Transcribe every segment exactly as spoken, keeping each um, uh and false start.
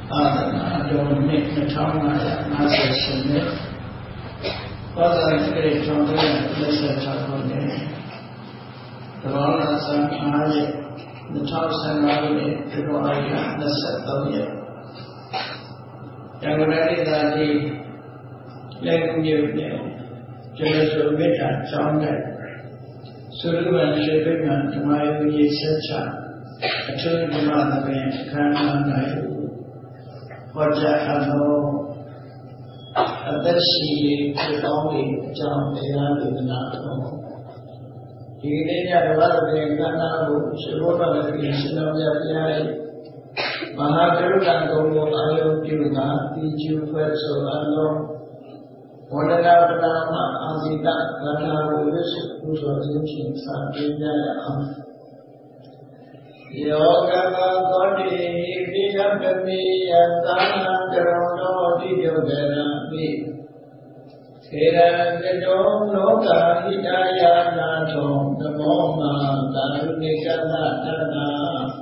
Adana Dominic Natama Master Summit was a great trumpet and lesser chapel. The Lord Sam Aje, the top Samari, the Roya, the Satoya. Yangaradi Dadi, Lake New, Jesu Vita, John Suluban Shibiman, to my Secha, a two demand of a Kana. Wajahano Adashi Kami Jam Ayadinako. He did a lot of the Ganaru, Shivota, Shinoya, Mahakaruka, Ayo Puna, Tiju Ferso, Ano, Wadana, Azita, Ganaru, who was in Sabina. Yoga Godi, Vidapami, and Dana, Garono, Didogana, me. Hera, the Dom, Loka, Hidaya, Nato, the Moma, Darunika, Natana.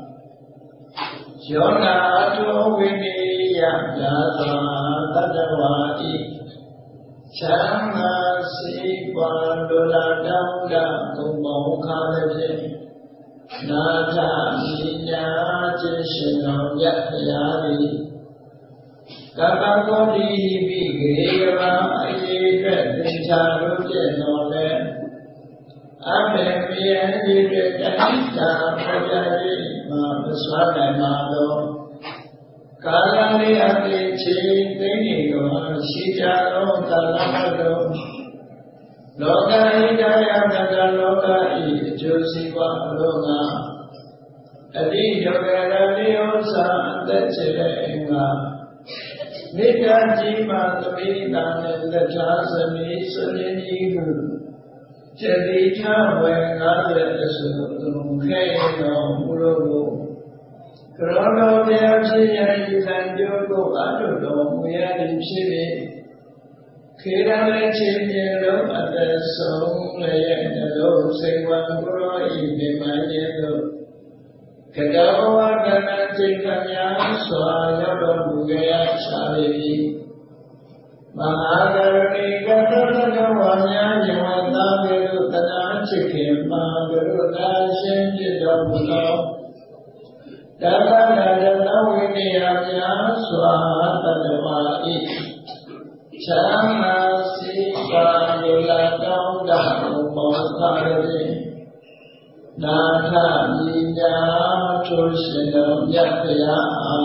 Jona, Ato, Vini, Yagasa, Tadawati. Chama, Sipa, Lola, Danga, Kumo, Kalaji. Nata Minya Chishino Yayari Kakakoti Bigriva Ayeka Tintaru Jenole Abe Miya Yeka Pajari Mabaswada Mado Kalani Ati Chi Tinigo Shijaro Talamado Loka Hidaya Naga Loka I Josiwa Loka Adi Yogara Liosa Dachile Inga Nika Jima Tamina Neta Sami Solini Jadita Wenga Esu Keino Murogo Krono Deachi Zanjogo Adodo Muyadi Chile Kirale Chimero at the song and the low say one guru in my yellow. Kadawa Ganati Kanya Swaya Bugaya Shari Mahagarani Gatanawanya Yamana Virutana Chikim Magaruna Shinji Dabulo Dada Nawini Anya Swaha Tadawai Chama Sipa Yula Dauda Mokari Nata Nina Tushino Yakaya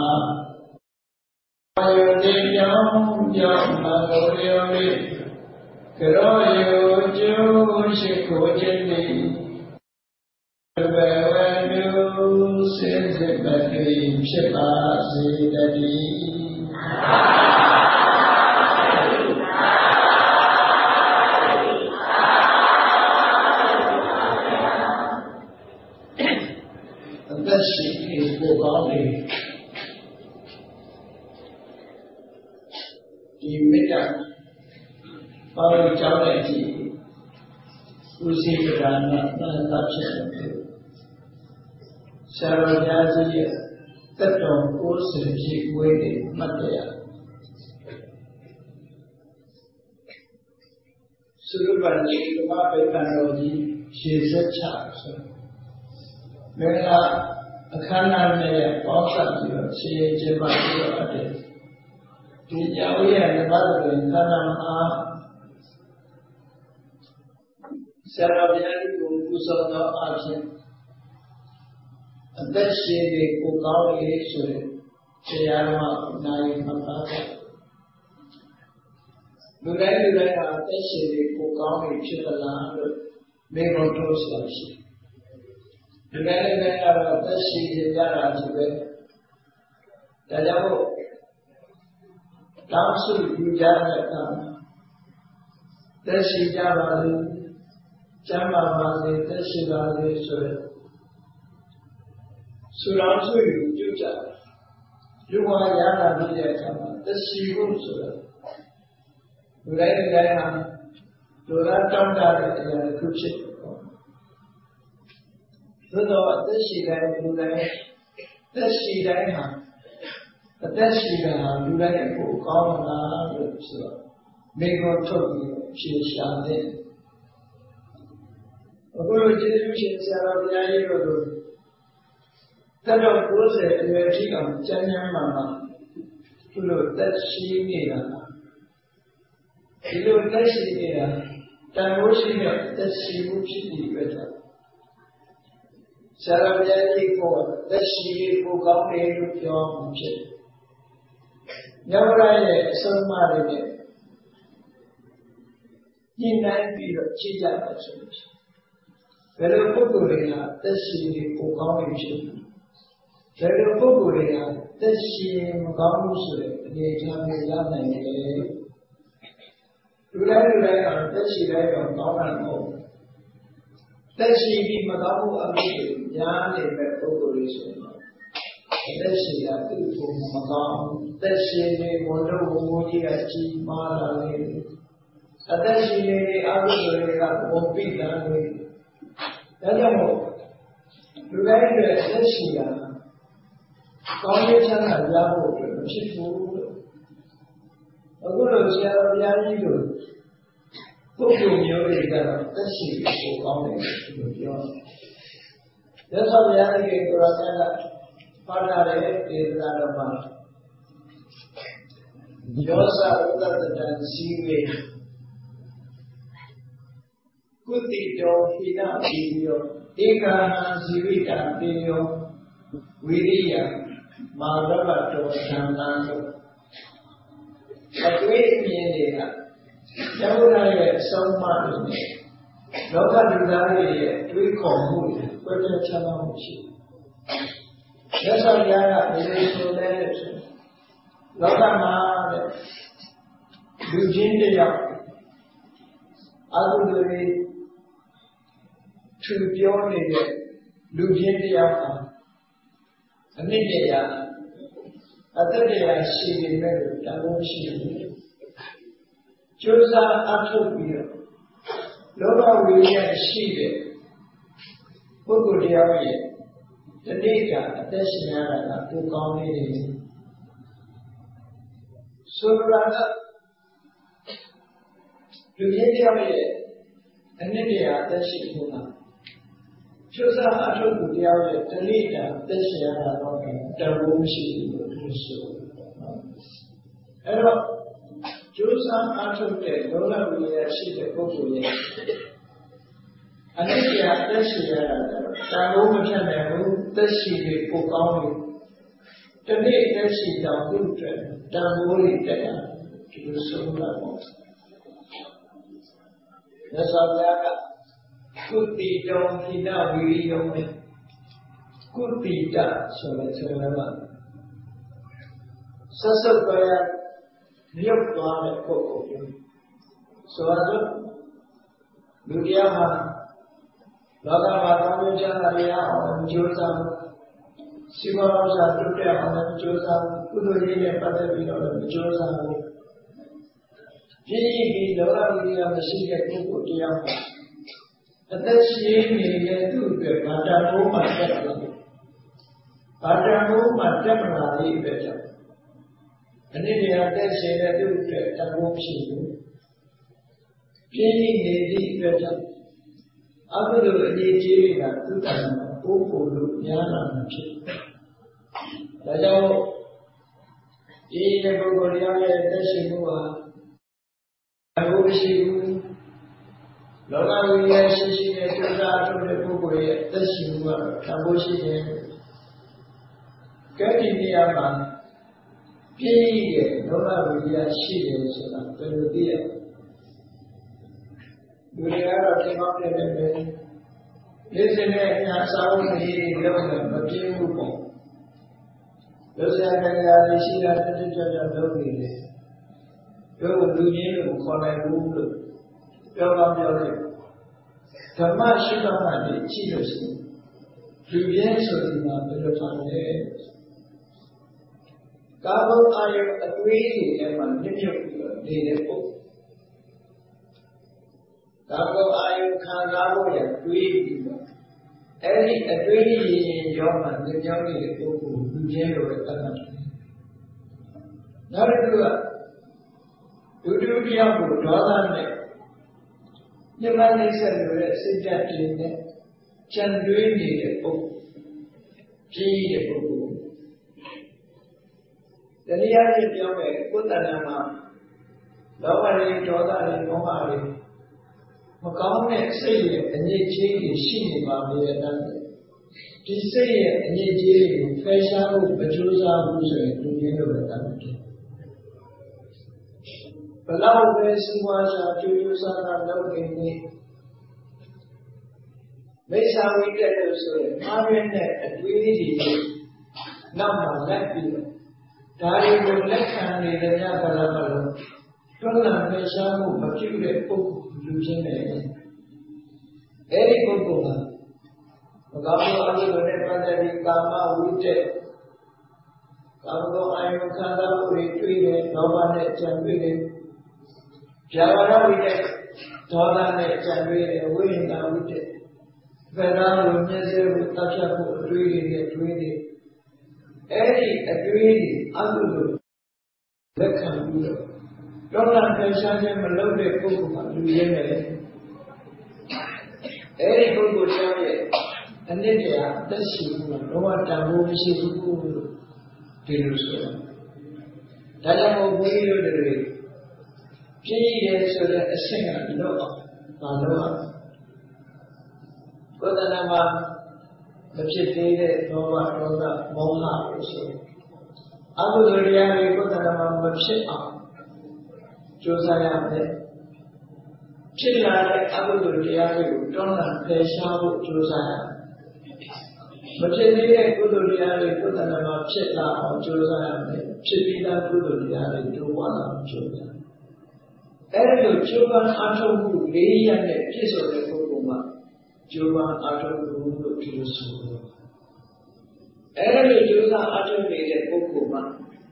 Ayodi Yom Yom Magoriori Kiroyo Ju Shikojini Venu Sinzibati Shipa Zidadi She is the body. You make up our charity, who see the Rana, not Sarah Jazi, that of course, she waited, Matea. Surubani, the Mabe she is a child. Mela Akana Maya, Osa, she is a Matia. The Yawi and the mother in Kanama Sarah Yadu, who saw no action. And then she could call it Chayama Nai Mata. The regular she could call it Chitala, Mego Toast. The regular she is Yara to bed. The devil Council Gujarat, then she Javali, Jamavali, then she Vali Sura. Suransu, you do that. You are Yana Vijay, then she will Sura. Ready Diana, do not come down in the kitchen. So, this she died, this she died. အသက်ရှိတာလူတိုင်းကိုကောင်းမလားလို့ဆိုတော့မိကိုထုတ်ပြီးဖြေရှာတဲ့အခုလိုကျေးဇူးရှင်ဆရာတော်ဘုရားကြီးတို့တို့သက်တော်ကိုယ်ဆယ်အရွယ်ထိအောင်ကျမ်းမ်းမှမှဒီလိုသက်ရှိနေတာဒီလိုသက်ရှိနေတာတန်ဖိုးရှိတဲ့သက်ရှိမှုဖြစ်ပြီးပဲကြောင့်ဆရာတော်ဘုရားကြီးကသက်ရှိကိုကောင်းတယ်လို့ပြောမှုဖြစ်တယ်။မြောက်ရရဲ့အဆုံးအမတွေနဲ့ညှိနှိုင်းပြီးတော့ကြည့်ကြပါဆိုလို့ဘယ်လိုပုဂ္ဂိုလ်တွေကသက်ရှိကိုကောင်းနေဖြစ်ဘယ်လိုပုဂ္ဂိုလ်တွေကသက်ရှိမကောင်းဘူးဆိုတဲ့အနေအထားမျိုးရနိုင်တယ်လူတိုင်းလူတိုင်းကသက်ရှိတိုင်းတော့ကောင်းတာမဟုတ်ဘူးသက်ရှိပြီးမကောင်းဘူးအမှုတွေများနေတဲ့ပုဂ္ဂိုလ်တွေဆိုရင်သက်ရှိကသူ့ကိုမကောင်းသက်ရှိတွေဘုံတော်ဘုံကြီးကကြီးမားလာနေအသက်ရှိတွေအကုသိုလ်တွေကဘုံပိတာနေဒါကြောင့်မို့လူတိုင်းရဲ့သက်ရှိကကောင်းတဲ့ချမ်းသာရဖို့အတွက်မဖြစ်ဘူးလို့အခုလိုဆရာတော်ဘုရားကြီးတို့ပုဂ္ဂိုလ်မျိုးတွေကတော့သက်ရှိကိုကောင်းတယ်လို့ပြောတယ်။ဒါဆိုဘုရားကြီးကိုယ်တော်ကပါတာတဲ့ဒေသနာတော်မှာယောဇဝတ္တတံစီဝေကုတိတောဟိနပိယောဧကဟံဇီဝိတံပိယောဝိရိယမာရဘတောသံဃာတို့အတွေ့အမြင်တွေကကျမ်းဂန်ရဲ့အဆုံးအမတွေနဲ့လောကလူသားတွေရဲ့တွေးခေါ်မှုတွေပြည့်ပြည့်ချမ်းသာမှုရှိတယ်။ရသော်ရားကဒီလိုဆိုလဲဆိုလောကမှာတဲ့လူချင်းတယောက်အကုသိုလ်တွေသူပြောနေတဲ့လူချင်းတယောက်ဟာအနည်းငယ်ရအတ္တတရားရှိနေမဲ့တန်ဖိုးရှိတယ်ကျိုးစားအထုတ်ပြီးတော့လောဘဝိရိယရှိတဲ့ပုဂ္ဂိုလ်တရားရဲ့တတိကအသက်ရှင်ရတာကပိုကောင်းနေတယ်ဆိုလိုတာကလူကြီးတရားရဲ့အနည်းငယ်အသက်ရှင်မှုကကျိုးစားအထုတ်ပြီးတရားရဲ့တတိကအသက်ရှင်ရတာတော့တန်ဖိုးမရှိဘူးလို့ဆိုအဲ့တော့ကျိုးစားအားထုတ်တဲ့လောဘဝိရိယရှိတဲ့ပုဂ္ဂိုလ်ရဲ့အနိစ္စအသက်ရှိရတာတန်ဖိုးမဖြတ်နိုင်ဘူးသက်ရှိပြီးပိုကောင်းလို့တနေ့သက်ရှိတော့သူ့အတွက်တန်ဖိုးတွေတက်တာဒီလိုဆုံးတာပေါ့မြတ်စွာဘုရားကကုတိတောဟိနဝိရိယောနဲ့ကုတိတဆိုတဲ့ဆိုလိုမှာဆက်စုပ်ပေါ်ရမြုပ်သွားတဲ့ပုဂ္ဂိုလ်မျိုးဆိုတော့လူတရားမှာလောကမှာကောင်းကျိုးချမ်းသာရအောင်ကြိုးစားစီမံအောင်စားတုတ်တဲ့အောင်ကြိုးစားကုသိုလ်ရေးနဲ့ပတ်သက်ပြီးတော့ကြိုးစားလို့ပြည့်ပြီးလောကဝိရိယမရှိတဲ့ပုဂ္ဂိုလ်တရားမှာအသက်ရှင်နေတဲ့သူ့အတွက်ဗာတဘုံမှာတက်လာတယ်ဗာတဘုံမှာတက်မလာတဲ့အတွက်ကြောင့်အနည်းငယ်တက်ရှင်တဲ့သူ့အတွက်တဘုံဖြစ်လို့ပြည့်နေသည့်အတွက်ကြောင့်အကုသိုလ်အရေးကြီးတွေကသူ့တဏ္ဍာပုဂ္ဂိုလ်လို့များလာမှာဖြစ်တယ်။ဒါကြောင့်ဒီတဲ့ပုဂ္ဂိုလ်တရားရဲ့တက်ရှင်မှုဟာအဘိုးရှိဘူးလောကဝိရိယရှိရှိနဲ့ကျိုးစားထုတ်တဲ့ပုဂ္ဂိုလ်ရဲ့တက်ရှင်မှုကအဘိုးရှိတယ်။ကဲဒီနေရာမှာပြည့်ရဲ့လောကဝိရိယရှိတယ်ဆိုတာဘယ်လိုသိရလဲ။လူတွေကတော့ဒီမောင်းတဲ့ပဲဒီစနေအညာစာဝတ်ကြီးလုံးဝမပြင်းဘူးပေါ့လူစရာကြရာရှိတာတတိကျကျလုံးနေတယ်တို့လူကြီးလို့ခေါ်နိုင်ဘူးလို့ပြောတော့ပြောတယ်ဓမ္မရှိတော့မှဒီကြည့်လို့ရှိရင်လူကြီးဆိုဒီမှာဘယ်လိုထားလဲကာဘအာယုအတွေးတွေထဲမှာမြင့်မြတ်ပြီးတော့နေတဲ့ပုံကာဘအာယုခံစားဖို့ရတွေးပြီးတော့အဲ့ဒီအတွေးရင်းရောမှညှို့နေတဲ့ပုဂ္ဂိုလ်လူကြီးလိုပဲသတ်မှတ်တယ်နောက်တစ်ခုကဒုတိယတရားကိုဒေါသနဲ့ညမနှိမ့်ဆက်လို့တဲ့စိတ်ဓာတ်တွေနဲ့ကြံတွေးနေတဲ့ပုဂ္ဂိုလ်ကြီးတဲ့ပုဂ္ဂိုလ်တရားချင်းပြောမယ်ကိုယ်တဏ္ဍာမှာလောဘတွေဒေါသတွေမောဟတွေမကောင်းတဲ့စိတ်ရဲ့အငြိအကျေးတွေရှိနေပါလေတဲ့ဒီစိတ်ရဲ့အငြိအကျေးတွေကိုဖယ်ရှားဖို့မကြိုးစားဘူးဆိုရင်လူရင်းတို့လည်းတတ်တယ်ဘလောက်ပဲစီးပွားရှာကြိုးကြိုးစားစားလုပ်နေနေမိစ္ဆာဝိတ္တလို့ဆိုရင်အားရတဲ့အတွေးတွေနောက်မှလက်ပြီးတော့ဒါတွေကိုလက်ခံနေတဲ့ညဘလဘလတွန်းလှန်ဖယ်ရှားမှုမပြုတဲ့ပုဂ္ဂိုလ်လူချင်းတွေအဲဒီပုဂ္ဂိုလ်ကမကောင်းသောအမှုတွေနဲ့ပတ်သက်ပြီးကာမဝိတ္တကာမဂုဏ်အာယုခံစားမှုတွေတွေ့တယ်လောဘနဲ့ကြံတွေ့တယ်ဗျာပါဒဝိတ္တဒေါသနဲ့ကြံတွေ့တယ်ဝိညာဏဝိတ္တဗေဒနာလိုမျက်စိကိုတပ်ဖြတ်ဖို့အတွေ့တွေနဲ့တွေ့တယ်အဲ့ဒီအတွေ့တွေအကုသိုလ်လက်ခံပြီးတော့ဒေါသနဲ့ရှားခြင်းမလုပ်တဲ့ပုဂ္ဂိုလ်ကလူရင်းတယ်အဲ့ဒီပုဂ္ဂိုလ်ကြောင့်ရဲ့အနစ်တရားအသက်ရှင်မှုကတော့တန်ဖိုးမရှိဘူးလို့ဒီလိုဆိုတာဒါကြောင့်ဘုန်းကြီးတို့တွေပြည့်ရဆိုတဲ့အဆင့်ကတော့ဘာလို့ကိုယ်တဏ္ဍာမှာမဖြစ်သေးတဲ့ဒေါသဒေါသမောဟလို့ဆိုအကုသိုလ်တရားတွေကိုယ်တဏ္ဍာမှာမဖြစ်အောင်ကြိုးစားရမယ်ဖြစ်လာတဲ့အကုသိုလ်တရားတွေကိုတွန်းလှန်ဖယ်ရှားဖို့ကြိုးစားရမဖြစ်သေးတဲ့ကုသိုလ်တရားတွေကိုယ်တဏ္ဍာမှာဖြစ်လာအောင်ကြိုးစားရမယ်ဖြစ်ပြီးသားကုသိုလ်တရားတွေတိုးပွားလာအောင်ကြိုးစားအဲ့ဒီလိုကြိုးပမ်းအားထုတ်မှုလေးရနဲ့ပြည့်စုံတဲ့ပုဂ္ဂိုလ်မှာကြိုးပမ်းအားထုတ်မှုလို့ဒီလိုဆိုတယ်အဲ့ဒီလိုကြိုးစားအားထုတ်နေတဲ့ပုဂ္ဂိုလ်မှာ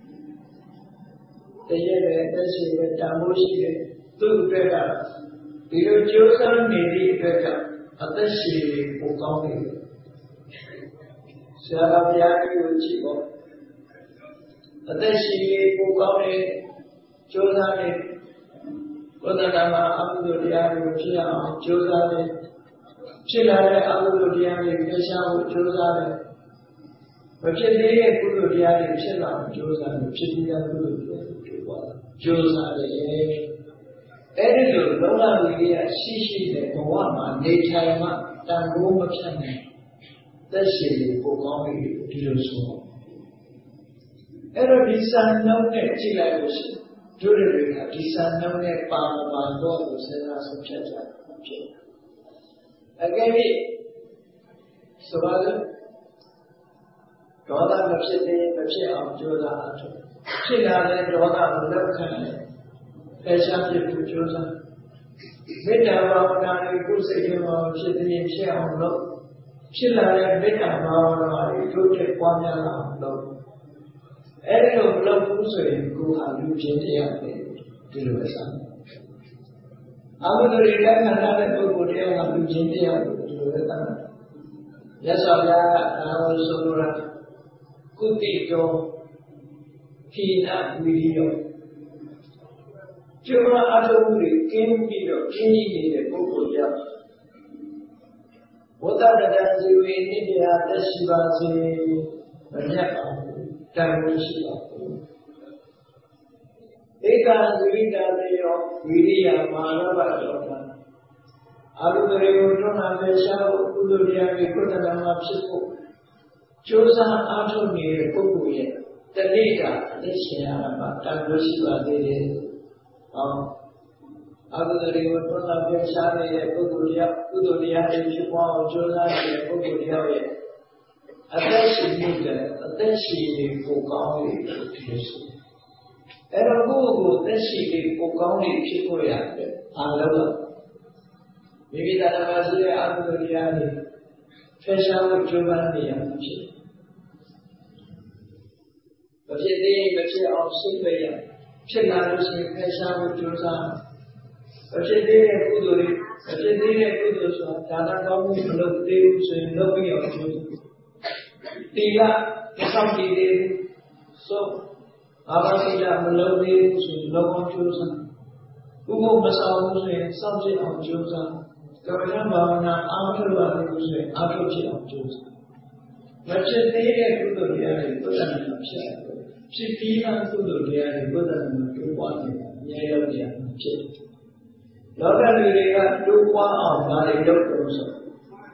တရရဲ့အသက်ရှင်တဲ့တန်ဖိုးရှိတဲ့သူ့အတွက်ကဒီလိုကြိုးစားနေတဲ့အတွက်ကအသက်ရှင်ပိုကောင်းနေတယ်ဆရာတော်ဘုရားကြီးကိုကြည့်ပေါ့အသက်ရှင်ပိုကောင်းတဲ့ကြိုးစားနေကိုယ်တဏ္ဍာမှာအကုသိုလ်တရားတွေကိုဖြစ်အောင်ကြိုးစားတယ်ဖြစ်လာတဲ့အကုသိုလ်တရားတွေဖယ်ရှားဖို့ကြိုးစားတယ်မဖြစ်သေးတဲ့ကုသိုလ်တရားတွေဖြစ်လာအောင်ကြိုးစားတယ်ဖြစ်ပြီးတဲ့ကုသိုလ်တရားတွေတွေ့သွားတယ်ကြိုးစားတယ်အဲဒီလိုလောကဝိရိယရှိရှိတဲ့ဘဝမှာနေထိုင်မှတန်ဖိုးမဖြတ်နိုင်သက်ရှင်ကိုပိုကောင်းပြီဒီလိုဆိုအဲ့တော့ဒီစံနှုန်းနဲ့ကြည့်လိုက်လို့ရှိရင်တို့တွေကဒီစံနှုန်းနဲ့ပါမပါတော့လို့စဉ်းစားဆုံးဖြတ်ကြတာဖြစ်တယ်။အကယ်၍ဆိုပါစို့ဒေါသမဖြစ်သေးမဖြစ်အောင်ကြိုးစားအားထုတ်ဖြစ်လာတဲ့ဒေါသကိုလက်ခံတယ်ဖယ်ရှားပြဖို့ကြိုးစားမေတ္တာဘာဝနာတွေကိုယ်စိတ်ထဲမှာဖြစ်သေးဖြစ်အောင်လုပ်ဖြစ်လာတဲ့မေတ္တာဘာဝနာတွေတို့တဲ့ပွားများလာအောင်လုပ်အဲ့ဒီလိုမလုပ်ဘူးဆိုရင်ကိုယ်ဟာလူချင်းတရားပဲဒီလိုပဲစားအမှုတွေလက်ခံရတဲ့ပုဂ္ဂိုလ်တရားကလူချင်းတရားကိုဒီလိုပဲသားရသော်ဗျာဒါကိုဆိုလိုတာကုတိတောခိနဝိရိယောကျိုးအထုမှုတွေကင်းပြီးတော့ခင်းကြီးနေတဲ့ပုဂ္ဂိုလ်ကြောင့်ဝတ္တတတံဇီဝေနိတရားသက်ရှိပါစေမမြတ်ပါဘူးတန်ဖိုးရှိပါဘူးဧကံဇိဝိတာတေယောဝိရိယမာနဘတော်တာအာရုံတွေကိုထွန်းလာတဲ့ရှားဖို့ကုသိုလ်တရားတွေကိုယ်တဏ္ဍာမှာဖြစ်ဖို့ကြိုးစားအားထုတ်နေတဲ့ပုဂ္ဂိုလ်ရဲ့တတိကအသက်ရှင်ရမှာတန်ဖိုးရှိပါသေးတယ်။ဟောအာရုံတွေကိုထွန်းလာတဲ့ရှားနေတဲ့ပုဂ္ဂိုလ်ရဲ့ကုသိုလ်တရားတွေဖြစ်ပေါ်အောင်ကြိုးစားနေတဲ့ပုဂ္ဂိုလ်တရားရဲ့အသက်ရှင်မှုတဲ့အသက်ရှင်ကိုကောင်းနေတယ်ဒီလိုဆိုအဲ့တော့ကိုယ့်ကိုယ်သက်ရှိပြီးကိုကောင်းနေဖြစ်ဖို့ရတယ်အားလုံးမိမိတရားမှာရှိတဲ့အကုသိုလ်တရားတွေဖယ်ရှားဖို့ကြိုးပမ်းနေရမှာဖြစ်မဖြစ်သေးမဖြစ်အောင်စိတ်ပဲရဖြစ်လာလို့ရှိရင်ဖယ်ရှားဖို့ကြိုးစားမဖြစ်သေးတဲ့ကုသိုလ်တွေမဖြစ်သေးတဲ့ကုသိုလ်ဆိုတာဒါနကောင်းမှုမလုပ်သေးဘူးဆိုရင်လုပ်ပြီးအောင်ကြိုးစားတိလမဆောင်တည်သေးဆို Avasila Melody, Logon Chosen, Umo Masao, subject of Chosen, Gavana Bhavana, Amtula, Atochi of Chosen. But they put the diary, put an upset. She even put the diary, put an two one, yellow chip. Logan Vega, two one of Mari Doctors.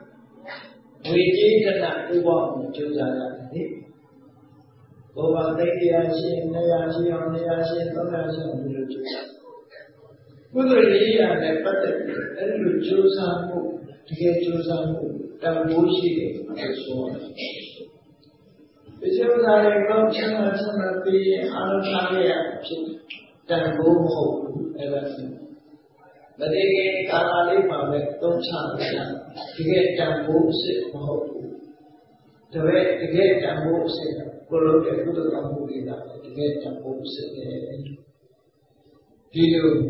We did not do one to the Over the Yashi, Nayashi, on the Yashi, and the Yashi of the Jews. Udri and the Patek, and you choose some move to get you some move, that bullshit, and so on. The Jews are a function of some of the Anatalia, that move home, everything. But they get Kalali, don't chance to get that move sit home. The way to get that move sit. Follow the good of movie that to get the books in the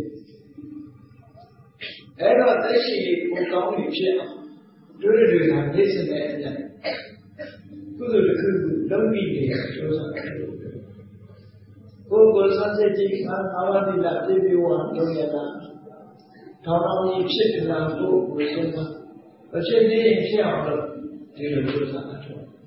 Ever actually will come in jail. Do you have this and that? Good of the don't be there. Go go sunset, how did that if you want to get that? How long you sit in that book with someone? But you didn't share the deal.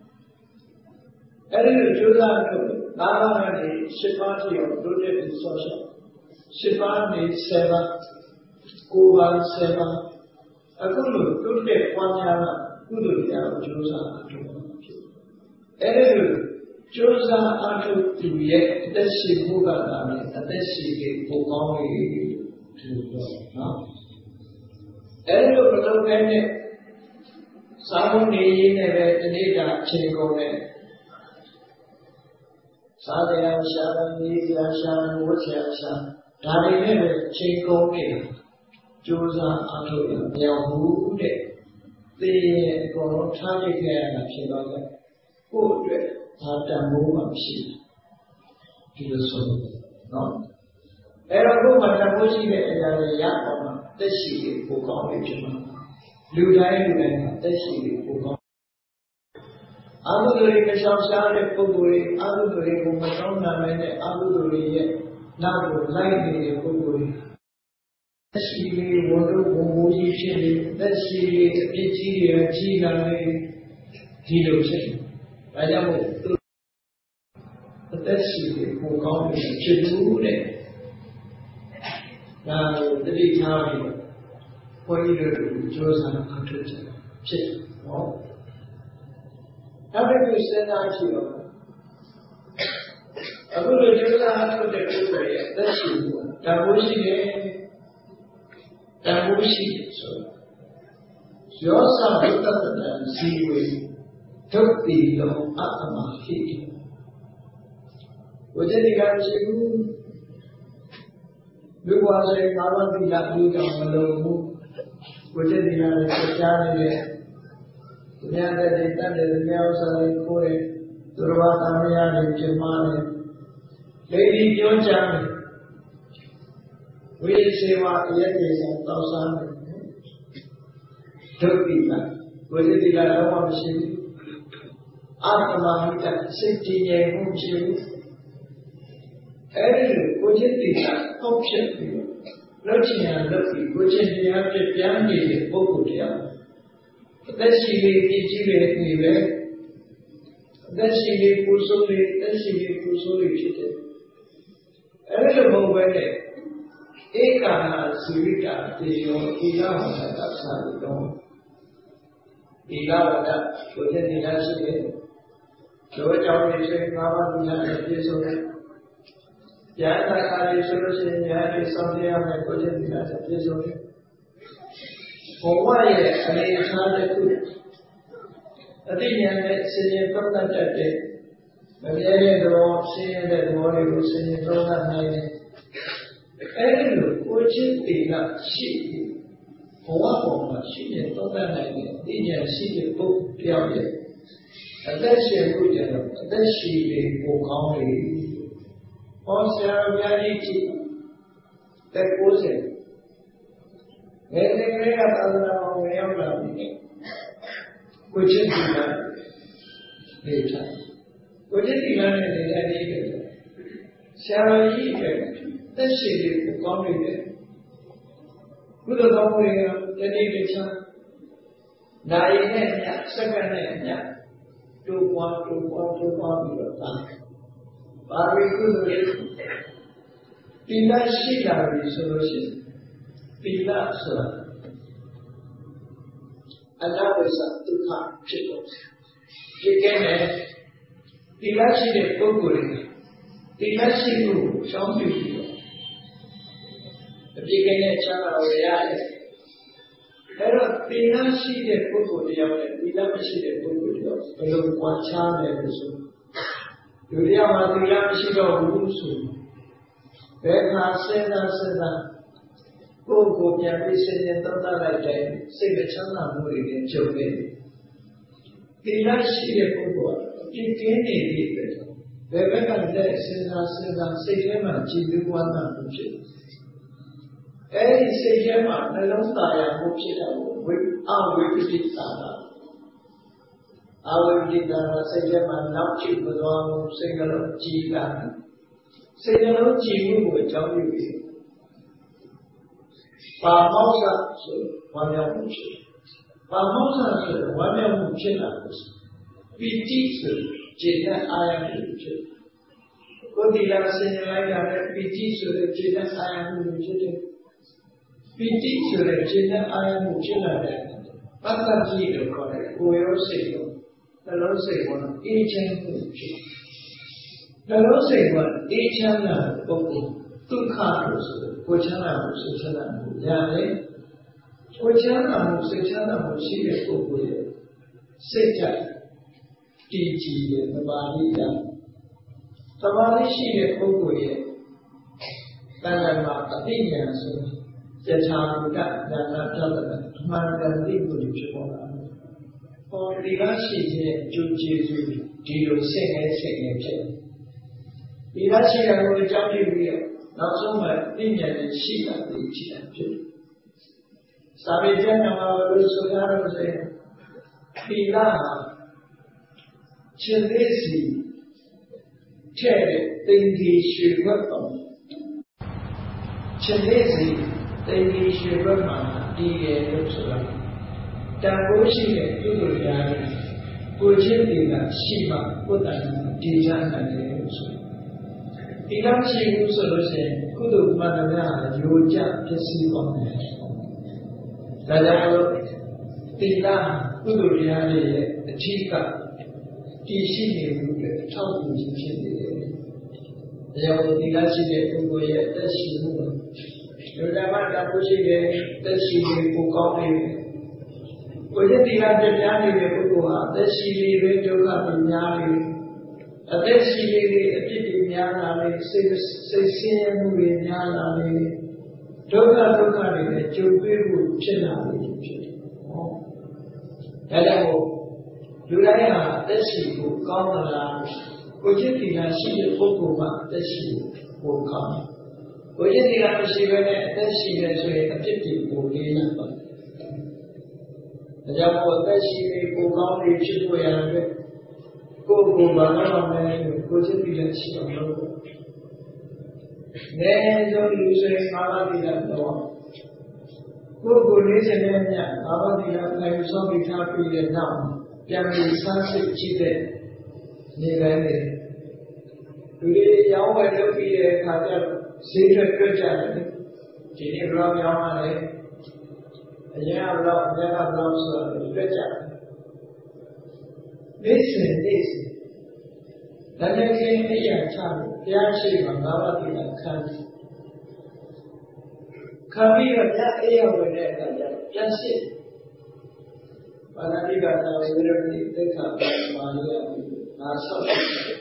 Every Judah, Navani, Shipati of Buddha social. Shipani Seva, Kuvan Seva, a Guru, Buddha, Wanyana, Guru, Judah. Every Judah unto to yet, that she moved on it, and that she gave Pukami to God. Every little penny, someone never need a chingo. Sadhya Sharan, Nidya Sharan, Vachya Sharan, Dari never chingo me, Josa Antoya, Yahu, the Goro Tragic and Chivaga, good, Tata Mova Shi, to the soul. No? Ergo Matamoshi and Yakama, the she who call it Juma. Ludai, the she who call Abuduri Meshamshare Puguri, Abuduri Mumatona Mene, Abuduri, Nabu, Lightning Puguri. She may want to Muji Chili, that she is a Pichi, China, Hilo Chili. I know that she who call me Chilude. Now, the big town, what you do, Josan Antucha, Chip, no? How do you send out here? I will do that to the people. That's you. Tabushi, Tabushi. So, your son looked at them, see, we took the long Atama feet. What did he have to do? We was a Maran that we don't know. What did he have to carry? Then they did the males are recorded, the Ravana and Germany. Lady Yojan, we say what yet is a thousand. Turkey, what did the Lama see? After my sixteen year home shoes. Every what did the option? Looking and looking, which is the hundred young lady, Bokutia. That she may be anywhere. That she may pursue it, that she may pursue it. Every moment, Eka Sivita, the Ilawa, that's how we know. Ilawa, that was in the last year. So it's always saying, Mama, we have a piece of it. Yata Kari Solution, Yaki, something else, I put in the last piece of it. For why I mean, how to do it. I think I met singing from that day. But the area of the Lord, seeing that the morning was singing from that night. Anyway, which is the not she. For what one, she did from that night. Did she did book the other. And then she would tell them, and then she did book on the. Also, reality. That was it. When they made up other way of loving, which is the later. Which is the learning in the Sarah Egan, the city of Congress. Good of the nation. Nine, second, two, one, two, one, two, one, very good. Pila Shikari solution. Pila Sura. Allah is a Dukha Chipos. You can have Pila Shik Pokuri. Pila Shiku, some people. The beginning channel reality. Pero Pila Shik Pokuri, Pila Shik Pokuri, pero one channel. Yuria Matila Shika Wusu. Beka Sena Sena. Go go, can be seen in the night time. Say the Chana Muri in Jobe. Pila Shika Pokuri. It can be better. Beka Sena Sena, say him and Chibuana Muchi. Eh, say him and Alonda Muchi with our wicked Sana. Our leader said, "I'm not cheap with one single cheap man. Single cheap will tell you. Pamosa, one of which. Pamosa, one of which is. We teach you, Jena, I am you. What the last thing I have, we teach you, Jena, I am you. We teach you, Jena, I am you. But that's legal, correct? We are saying. The Lord say one, each and the Lord say one, each and the two cards, which are Suchana, Yane, which are Suchana, she is over Seta, T G, the body. The body she is over here. Tanama, opinions, the town that the Margaret Libu. For the Rashi, Juju, Dio sing and sing and the Rashi, I will tell you, not so much Indian and Shila, the Chilan. Savijana was so saying, Pila, Chilisi, Cherry, Dingy, Sugar, Chilisi, Dingy, Sugar, D. Lupsula. Taboshi, Guru Yari, Gujindina, Shima, Buddha, Dijana, Ilachi solution, Kudu Madana, Yoja, Pesico. Ladaro, Tila, Kudu Yari, the Chica, Tishini, Topu, Yao Ilachi, Ugoya, the Shimu. Yodama Tabushi, the Shimu, Pukomi. Would it be at the Yami Pukua, the Shili, Redoka, Yami, a dead Shili, a pity Yana, Sicilian Yana, Doka Doka, Jubiru, China. Hello, Yuraya, the Shibu, Gomala, would it be a Shili Pukuma, the Shibu, will come. Would it be a Shivene, the Shili, a pity Pukina? Japo tashi ko kauni chipu ya be ko ko bana me ko chipi la chi lo ne jo lu se mala di la lo ko ko ne se ne nya mala di la kai so bi tha pi de na pyan bi san sit chi de ne la ne du ri yaw ba lo pi de kha ja se thwet twet ja ne di ni ro yaw ma le Yeah, love, never love, so better. Listen, listen. The next thing is a child, the answer of our country. Come here, that air with that, just it. But I think that I will really take up my myself.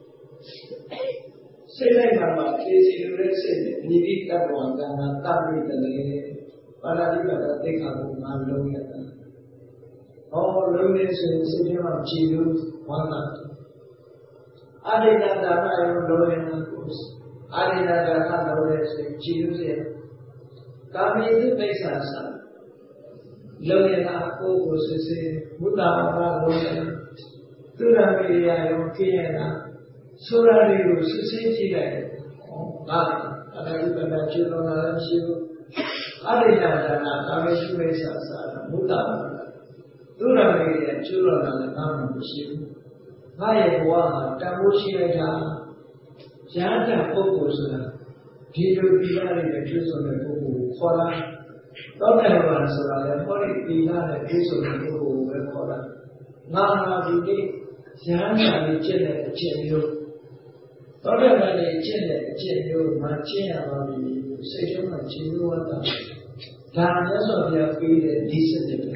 Say, like, Mama, please, you listen, you need that one, and I'll tell you. Paradika take up my longer. All loneliness in the city of Jesus, one night. I did not have my own loneliness. I did not have my loneliness in Jesus. Come in the place, son. Loneliness, oh, was to say, Buddha, Loneliness. Tura Maria, Kiana, Sura, Susi, Nah, ada juga baju orang siu. Ada yang ada kami sudah sasa muda. Turun lagi curang dalam nama siu. Saya buat tamu siu dah. Jangan fokus lah. Hidup bila ini justru fokus. Kalau tak ada masalah, kalau bila ini justru fokus berkorban. Nama ini jangan ada jenis jenis. Kalau ada jenis jenis macam apa ini, sejauh mana jenis apa? Dan yang saya pilih di sini.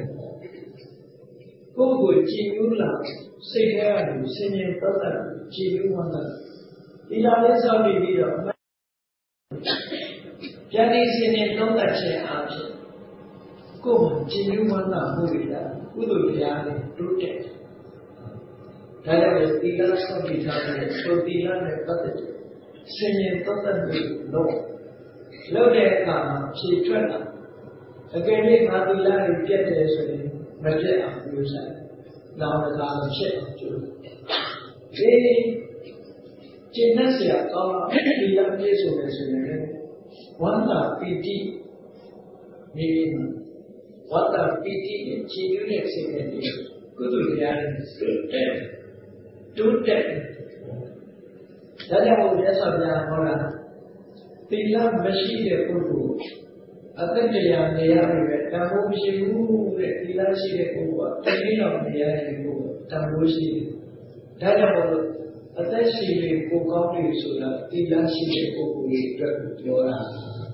Fokus jenis lah. Sejauh ini seni tetap jenis apa? Tidak ada sahaja dia. Jadi sini tempat saya aja. Kau jenis mana boleh? Udah dia tutup. Kalau tidak sampai sana, so tidak dapat. Seni tempat itu no. Lalu kan si cuaca. Agar ni kalau lari kita sini macam apa usah. Nama kalau siapa tu. Ini jenis siapa? Tidak biasa biasa. Wanda P T, ni Wanda P T ni ciri sekali. Kudu dia tujuh, tujuh. Jadi apa biasa dia orang tidak mesti dia kudu. Atau dia dia ni kamu mesti kudu tidak sih dia kudu. Tapi orang dia ni kudu, kamu mesti. Jadi apa atau sih kudu kau ni sudah tidak sih dia kudu itu orang.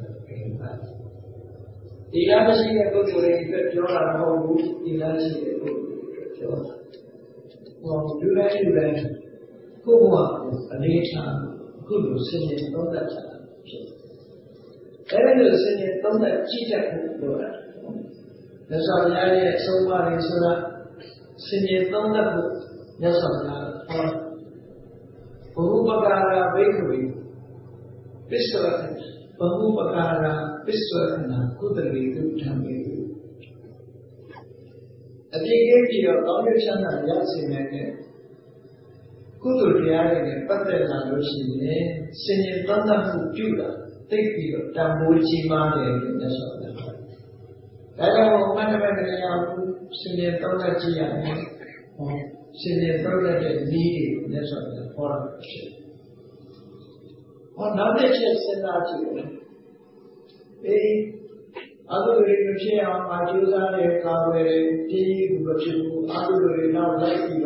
Tidak mesti dia kudu itu orang kau tidak sih dia kudu itu orang. Wah, juga juga. Kuat, anehan, kudu seni tanda cakap. Kalau seni tanda cicak kudu. Misalnya ada semua orang sudah seni tanda kudu. Misalnya, pengubahara baik-baik, biswakan, pengubahara biswakan kudu itu kami. Tapi dia kalau sana ya sebenarnya. Kudu dia ni pada lalu sini seni tanda juga, tapi tamu cima ni nasabah. Kalau mana mana yang seni tanda cia ni, seni tanda ni nasabah orang. Orang nanti cakap senarai. Eh, aduh ini macam maju sana kalau ini tinggi begitu, aduh ini nak lagi.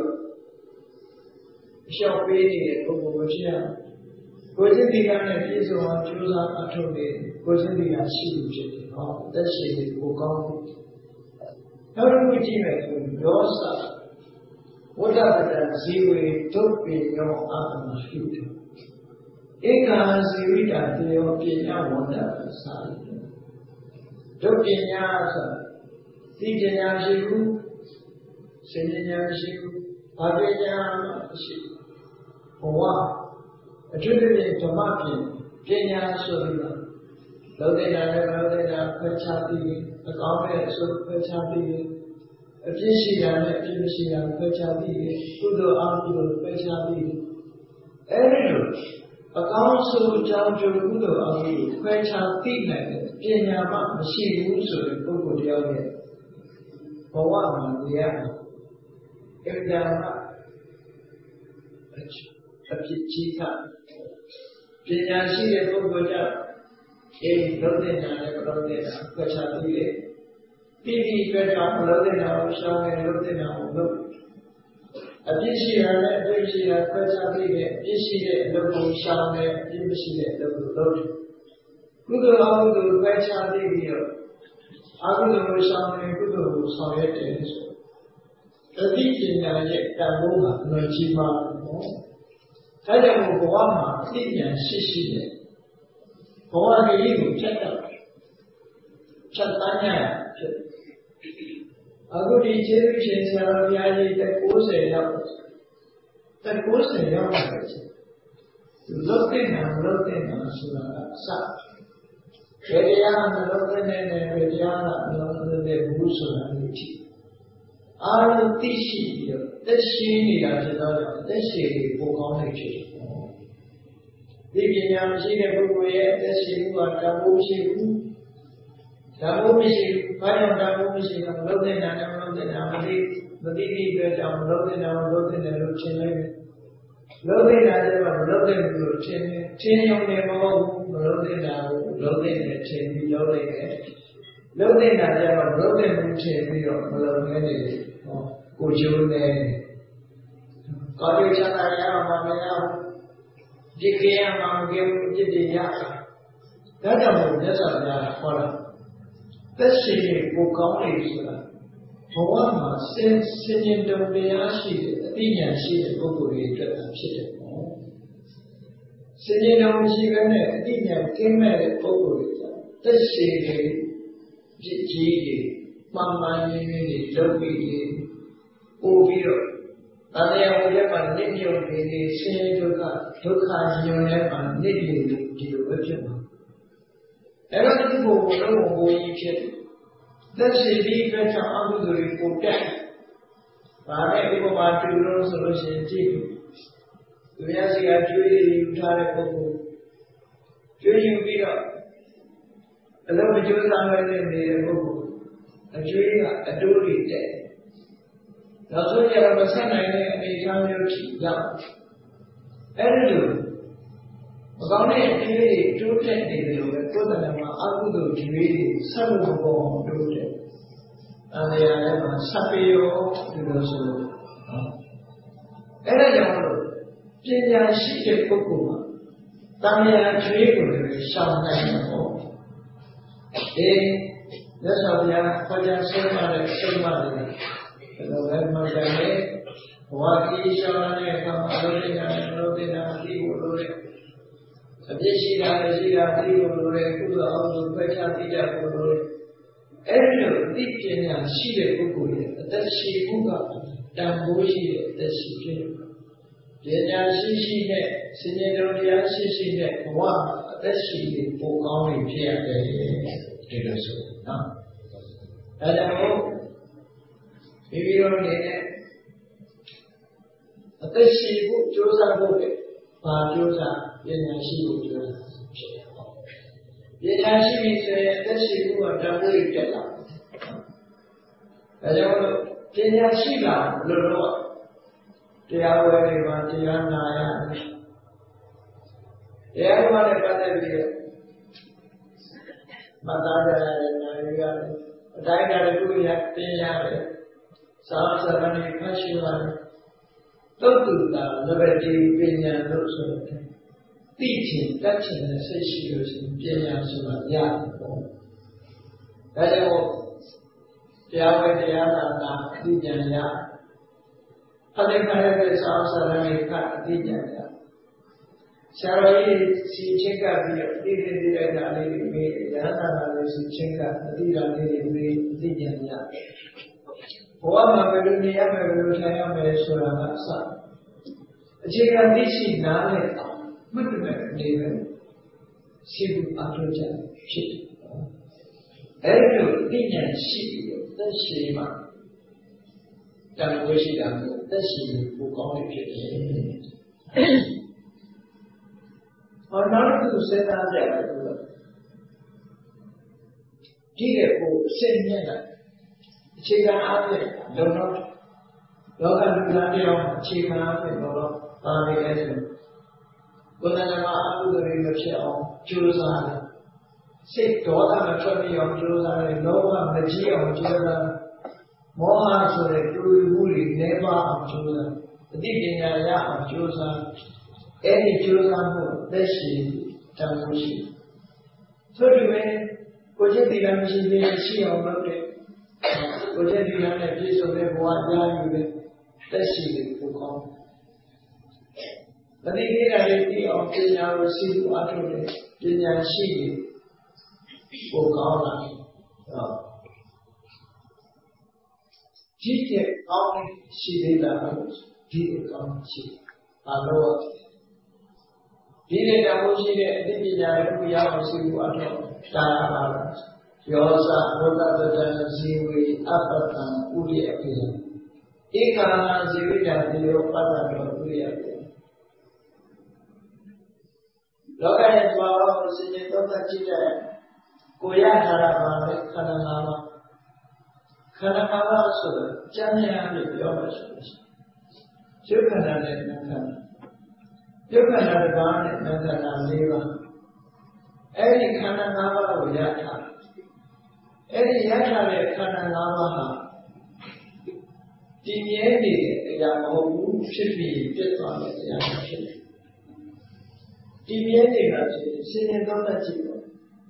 Siapa ini? Kau macam kucing dia ni kisah macam apa tu ni? Kucing dia siapa je? Oh, dah siapa? Bukan. Kalau kucing ni dosa, mudah pada ziwi topi yang apa masuk. Eka ziwi dah dia punya mudah besar. Topi nya apa? Tiga nya siapa? Seni nya siapa? Apa nya siapa? Wah, jadi ni cuma pun kenya suruh, lalu dia lalu dia percaya, agama suruh percaya, Appreciate appreciate percaya kudu ambil percaya. Error. Account suruh jauh jauh kudu ambil percaya ni. Dia apa mesti usul kudu dia ni. Bawa dia. Kerja tapi cita. Dia sih itu kudu eh berdengar berdengar percaya dia. Tinggi kerja berdengar usah berdengar ber. Appreciate appreciate percaya dia. Appreciate lebih usah appreciate lebih ber. Kudu aku percaya dia. Aku lebih usah kudu saya terus. Tapi jenisnya kamu nak cima. Saya mau bawa mah ini sisi ni. Bawa ni itu cakap. Contohnya, aku di sini saya biasa kita kursus ya, kita kursus ya macam tu. Lokten nama lokten nama sudah sah. Jadi yang lokten ni dia lokten ni busu nanti. Alu tisi dia, tisi ni dah jadi dah, tisi bukan ni je. ဒီပညာမရှိတဲ့ပုဂ္ဂိုလ်ရဲ့အသက်ရှင်မှုကတန်ဖိုးရှိဘူးတန်ဖိုးမရှိဘူးဘာကြောင့်တန်ဖိုးမရှိလဲမလုပ်တဲ့နာနဲ့မလုပ်တဲ့နာမသိမသိတဲ့အတွက်ကြောင့်မလုပ်တဲ့နာမလုပ်တဲ့နာလို့ရှင်းလိုက်တယ်လုပ်တဲ့နာကျတော့မလုပ်တဲ့ဘူးလို့ရှင်းတယ်ရှင်းရုံနဲ့မဟုတ်ဘူးမလုပ်တဲ့နာကိုလုပ်တဲ့နဲ့ရှင်းပြီးလုပ်လိုက်တယ်လုပ်တဲ့နာကျတော့မလုပ်တဲ့ဘူးရှင်းပြီးတော့မလုပ်နေတယ်ဟောကိုကျိုးနေကောင်းကျိုးချမ်းသာရအောင်မမရဘူးဒီကေယမှာမကေဘူးဖြစ်တယ်ရဒါကြောင့်မို့မြတ်စွာဘုရားဟောတာသက်ရှိကိုကောင်းနေဆိုတာဘဝမှာစင်စင်ရင်တုံတရားရှိတဲ့အသိဉာဏ်ရှိတဲ့ပုဂ္ဂိုလ်တွေအတွက်ဖြစ်တယ်ပေါ့စင်ရင်တုံရှိတဲ့နဲ့အသိဉာဏ်ကင်းမဲ့တဲ့ပုဂ္ဂိုလ်တွေကြောင့်သက်ရှိတွေပြည့်ကြီးတွေမှန်မှန်ရင်းရင်းတွေလုပ်ပြီးပို့ပြီးတော့တရားဝင်ရဲ့မှာနိမြုပ်နေနေဆင်းရဲဒုက္ခဒုက္ခညွန်တဲ့မှာနိမြုပ်နေဒီလိုပဲဖြစ်မှာအဲ့တော့ဒီဘုံဘုံလုံးဘုံကြီးဖြစ်သက်ရှိပြီးအတွက်ကြောင့်အကုသိုလ်တွေပိုတက်ဒါနဲ့ဥပမာတူလို့ဆိုလို့ရှိရင်ကြည့်သူများစီကကျွေးယူထားတဲ့ပုဂ္ဂိုလ်ကျွေးယူပြီးတော့အလုံးမကျိုးစားနိုင်နေတဲ့ပုဂ္ဂိုလ်အကျွေးကအတိုးတွေတက်နောက်ဆုံးကျတော့မဆက်နိုင်တဲ့အနေအထားမျိုးရှိရောက်အဲ့ဒီလိုမကောင်းတဲ့အကျွေးတွေတိုးတက်နေတယ်လို့ပဲကိုယ်တိုင်မှာအကုသိုလ်ကျွေးတွေဆက်လို့ပေါ်တိုးတက်အန္တရာယ်လည်းမှာဆက်ပြီးရောဒီလိုဆိုလို့အဲ့ဒါကြောင့်လို့ပညာရှိတဲ့ပုဂ္ဂိုလ်မှာတန်မြာကျွေးကိုလည်းရှောင်နိုင်တယ်ပေါ့အေးမြတ်စွာဘုရားဟောကြားဆုံးမတဲ့ဆုံးမတွေဘယ်လိုလဲမှတ်တယ်ဘဝကြီးရှောင်တဲ့အခါမှာလုံးတဲ့နာလုံးတဲ့နာသိဖို့လိုတယ်အပြစ်ရှိတာလည်းရှိတာသိဖို့လိုတယ်ကုသိုလ်အောင်လို့ဖွဲ့ချသိတတ်ဖို့လိုတယ်အဲ့ဒီလိုသိပညာရှိတဲ့ပုဂ္ဂိုလ်ရဲ့အသက်ရှိမှုကတန်ဖိုးရှိတဲ့အသက်ရှိဖြစ်တယ်ပညာရှိရှိနဲ့စဉ္ညာတော်တရားရှိရှိနဲ့ဘဝအသက်ရှိတဲ့ပိုကောင်းနေဖြစ်ရတယ်ဒီလိုဆိုနော်အဲဒါကြောင့်မိမိတို့အနေနဲ့အသက်ရှိဖို့ကြိုးစားဖို့လေဘာကြိုးစားပညာရှိဖို့ကြိုးစားဖြစ်တယ်ပေါ့ပညာရှိပြီဆိုရင်အသက်ရှိဖို့ကတန်ဖိုးရတက်လာဒါကြောင့်ပညာရှိတာလို့တော့တရားဝဲတွေမှာတရားနာရတယ်တရားဝဲနဲ့ပတ်သက်ပြီးတော့မသားကြရတယ်နာရီရတယ်အတိုင်းတာတစ်ခုရတင်ရတယ်သာသနာ့ရေးဖတ်ရှိရတယ်သုတ္တုတာလဘတိပညာလို့ဆိုတယ်သိချင်တတ်ချင်တဲ့စိတ်ရှိလို့ရှိရင်ပညာဆိုတာရတယ်ပေါ့ဒါကြောင့်တရားဝဲတရားနာတာအသိဉာဏ်ရအတိတ်ကရဲ့သာသနာ့ရေးကအသိဉာဏ်ရဆရာတော်ကြီးစီချင်းကပြီးတော့သိသိသိတဲ့ဒါလေးတွေမေးရဟန္တာလေးစီချင်းကအသိဓာတ်လေးတွေမေးအသိဉာဏ်ရဘဝမှာဘယ်လိုနေရမယ်ဘယ်လိုထိုင်ရမယ်ဆိုတာကအစအခြေခံသိရှိနားလည်အောင်မှတ်တဲ့အနေနဲ့ရှိဖို့အထောက်အကျဖြစ်တယ်။အဲဒီလိုသိဉာဏ်ရှိပြီးတော့သက်ရှိမှတန်ဖိုးရှိတာမျိုးသက်ရှိကိုကောင်းနေဖြစ်တယ်။ဟောနောက်တစ်ခုစဉ်းစားကြတယ်ဆိုတော့ဒီတဲ့ကိုအစစ်မြတ်တာအခြေခံအားဖြင့်လုံတော့လောကလူသားတယောက်အခြေခံအားဖြင့်တော့ပါနေလဲဆိုကိုယ်တိုင်မှာအကုသိုလ်တွေမဖြစ်အောင်ကြိုးစားတယ်စိတ်ဒေါသမထွက်ပြီးအောင်ကြိုးစားတယ်လောဘမကြီးအောင်ကြိုးစားမောဟဆိုတဲ့တူမှုတွေနှဲပါအောင်ကြိုးစားအသိပညာရအောင်ကြိုးစားအဲ့ဒီကြိုးစားမှုသက်ရှိတန်ဖိုးရှိဆိုဒီမဲ့ကိုယ်จิตတရားမရှိသေးရှိအောင်လုပ်တယ်ကိုယ်จิตတရားနဲ့ပြည့်စုံတဲ့ဘဝကြားယူတဲ့သက်ရှိတွေပိုကောင်းမသိသေးတာလေးပြီးအောင်ပညာကိုရှိသူအထုတယ်ပညာရှိတယ်ပိုကောင်းလာဟုတ်ကြည့်တဲ့ကောင်းရှိသေးတာဒီကောင်းရှိဘာလို့ဒီတဲ့တမိုးရှိတဲ့အသိပညာကိုရအောင်ရှိသူအထုတာပါယောဇဘုဒ္ဓတ္တဇီဝေအပ္ပတံဥရိယပိဧကာဇီဝိတံတေယောပတ္တတော်ဥရိယပိလောကရဲ့ဘာဝကိုစဉ်းကျင်သုံးသပ်ကြည့်တဲ့ကိုရထားတာပါလေခန္ဓာ၅ပါးခန္ဓာ၅ပါးဆိုတော့ကျမ်းမြတ်လို့ပြောမှဆိုလို့ရုပ်ခန္ဓာနဲ့နာမ်ခန္ဓာရုပ်ခန္ဓာတစ်ပါးနဲ့နာမ်ခန္ဓာ၄ပါးအဲ့ဒီခန္ဓာ၅ပါးကိုရထားအဲ့ဒီရထားတဲ့ခန္ဓာ၅ပါးဟာတည်မြဲနေတဲ့အရာမဟုတ်ဘူးဖြစ်ပြီးပြတ်သွားတဲ့အရာဖြစ်တယ်တည်မြဲနေတာဖြစ်စဉ်းကျင်သုံးသပ်ကြည့်တော့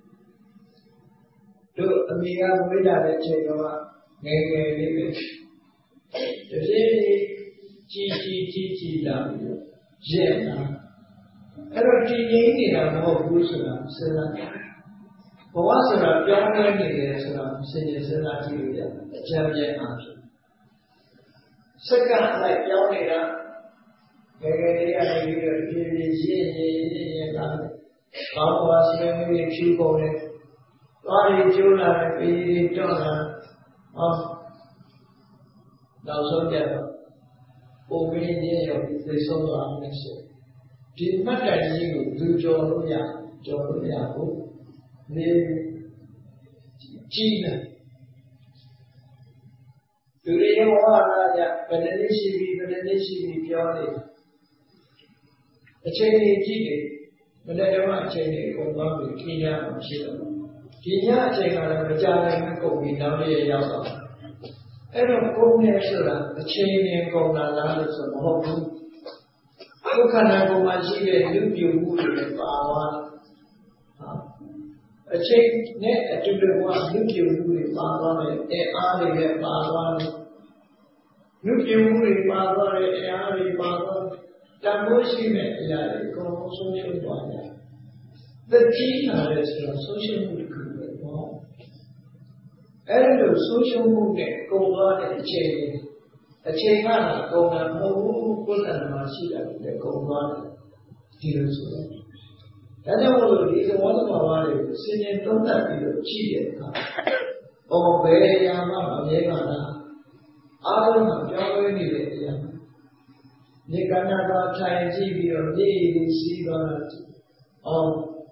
တို့အမိကမွေးလာတဲ့ချိန်ကငယ်ငယ်လေးပဲတဖြည်းဖြည်းကြီးကြီးကြီးကြီးလာပြီးတော့ရဲ့လာအဲ့တော့တည်ငြိမ်နေတာမဟုတ်ဘူးဆိုတာစဉ်းစားကြဘဝဆိုတာပြောင်းလဲနေတယ်ဆိုတာစဉ်းကျင်စဉ်းစားကြည့်လို့ရတယ်အကြံဉာဏ်အားဖြင့်စက္ကန့်လိုက်ပြောင်းနေတာငယ်ငယ်လေးကနေပြီးတော့ဖြည်းဖြည်းရင့်ရင့်ရင့်ရင့်လာတယ်။ဘာလို့လဲဆိုရင်ဒီဖြူကုန်တယ်။သွားရကျိုးလာတယ်ပြီးပြီးတော့လာဟောနောက်ဆုံးကြတော့ပုံမင်းကြီးရောသိဆုံးသွားမယ်ဆိုဒီမှတ်တိုင်ကြီးကိုသူကြော်လို့ရကြော်လို့ရဘူး။နေကြီးတယ်သူတွေရောဟာရဘယ်နည်းရှိပြီးဘယ်နည်းရှိပြီးပြောနေအချိန်ကြီးကြည့်တယ်ဘယ်နဲ့တော့အချိန်ကြီးကုန်သွားပြီခင်းရအောင်ရှိတော့ဒီညအချိန်ကလည်းမကြာနိုင်ဘူးကုန်ပြီနောက်နေ့ရောက်တော့အဲ့တော့ကုန်နေဆိုတာအချိန်နဲ့ကုန်လာလားလို့ဆိုမဟုတ်ဘူးဒုက္ခနာကုန်မှာရှိတဲ့လူပြုမှုတွေပါသွားအချိန်နဲ့အတူတူကလူပြုမှုတွေပါသွားတယ်အဲအားတွေလည်းပါသွားတယ်လူပြုမှုတွေပါသွားတယ်အဲအားတွေပါသွားတယ်တန်ဖိုးရှိတဲ့အရာတွေအကုန်လုံးဆုံးရှုံးသွားတယ်။တတိနာလည်းဆိုတော့ဆုံးရှုံးမှုတစ်ခုပဲပေါ့။အဲ့လိုဆုံးရှုံးမှုနဲ့ကုန်သွားတဲ့အချိန်အချိန်ကလည်းကုန်တာမဟုတ်ဘူးကိုယ်တဏ္ဍာမှာရှိတာလည်းကုန်သွားတယ်ဒီလိုဆိုတော့ဒါကြောင့်မို့လို့ဒီသဘောသဘာဝတွေကိုစဉ်းကျင်သုံးသပ်ပြီးတော့ကြည့်တဲ့အခါအော်ဘယ်အရာမှမမြဲပါလားအားလုံးကပြောင်းလဲနေတဲ့အရာဒီကဏ္ဍကထိုင်ကြည့်ပြီးတော့ပြည့်ရည်ရှိသွားတာ။အော်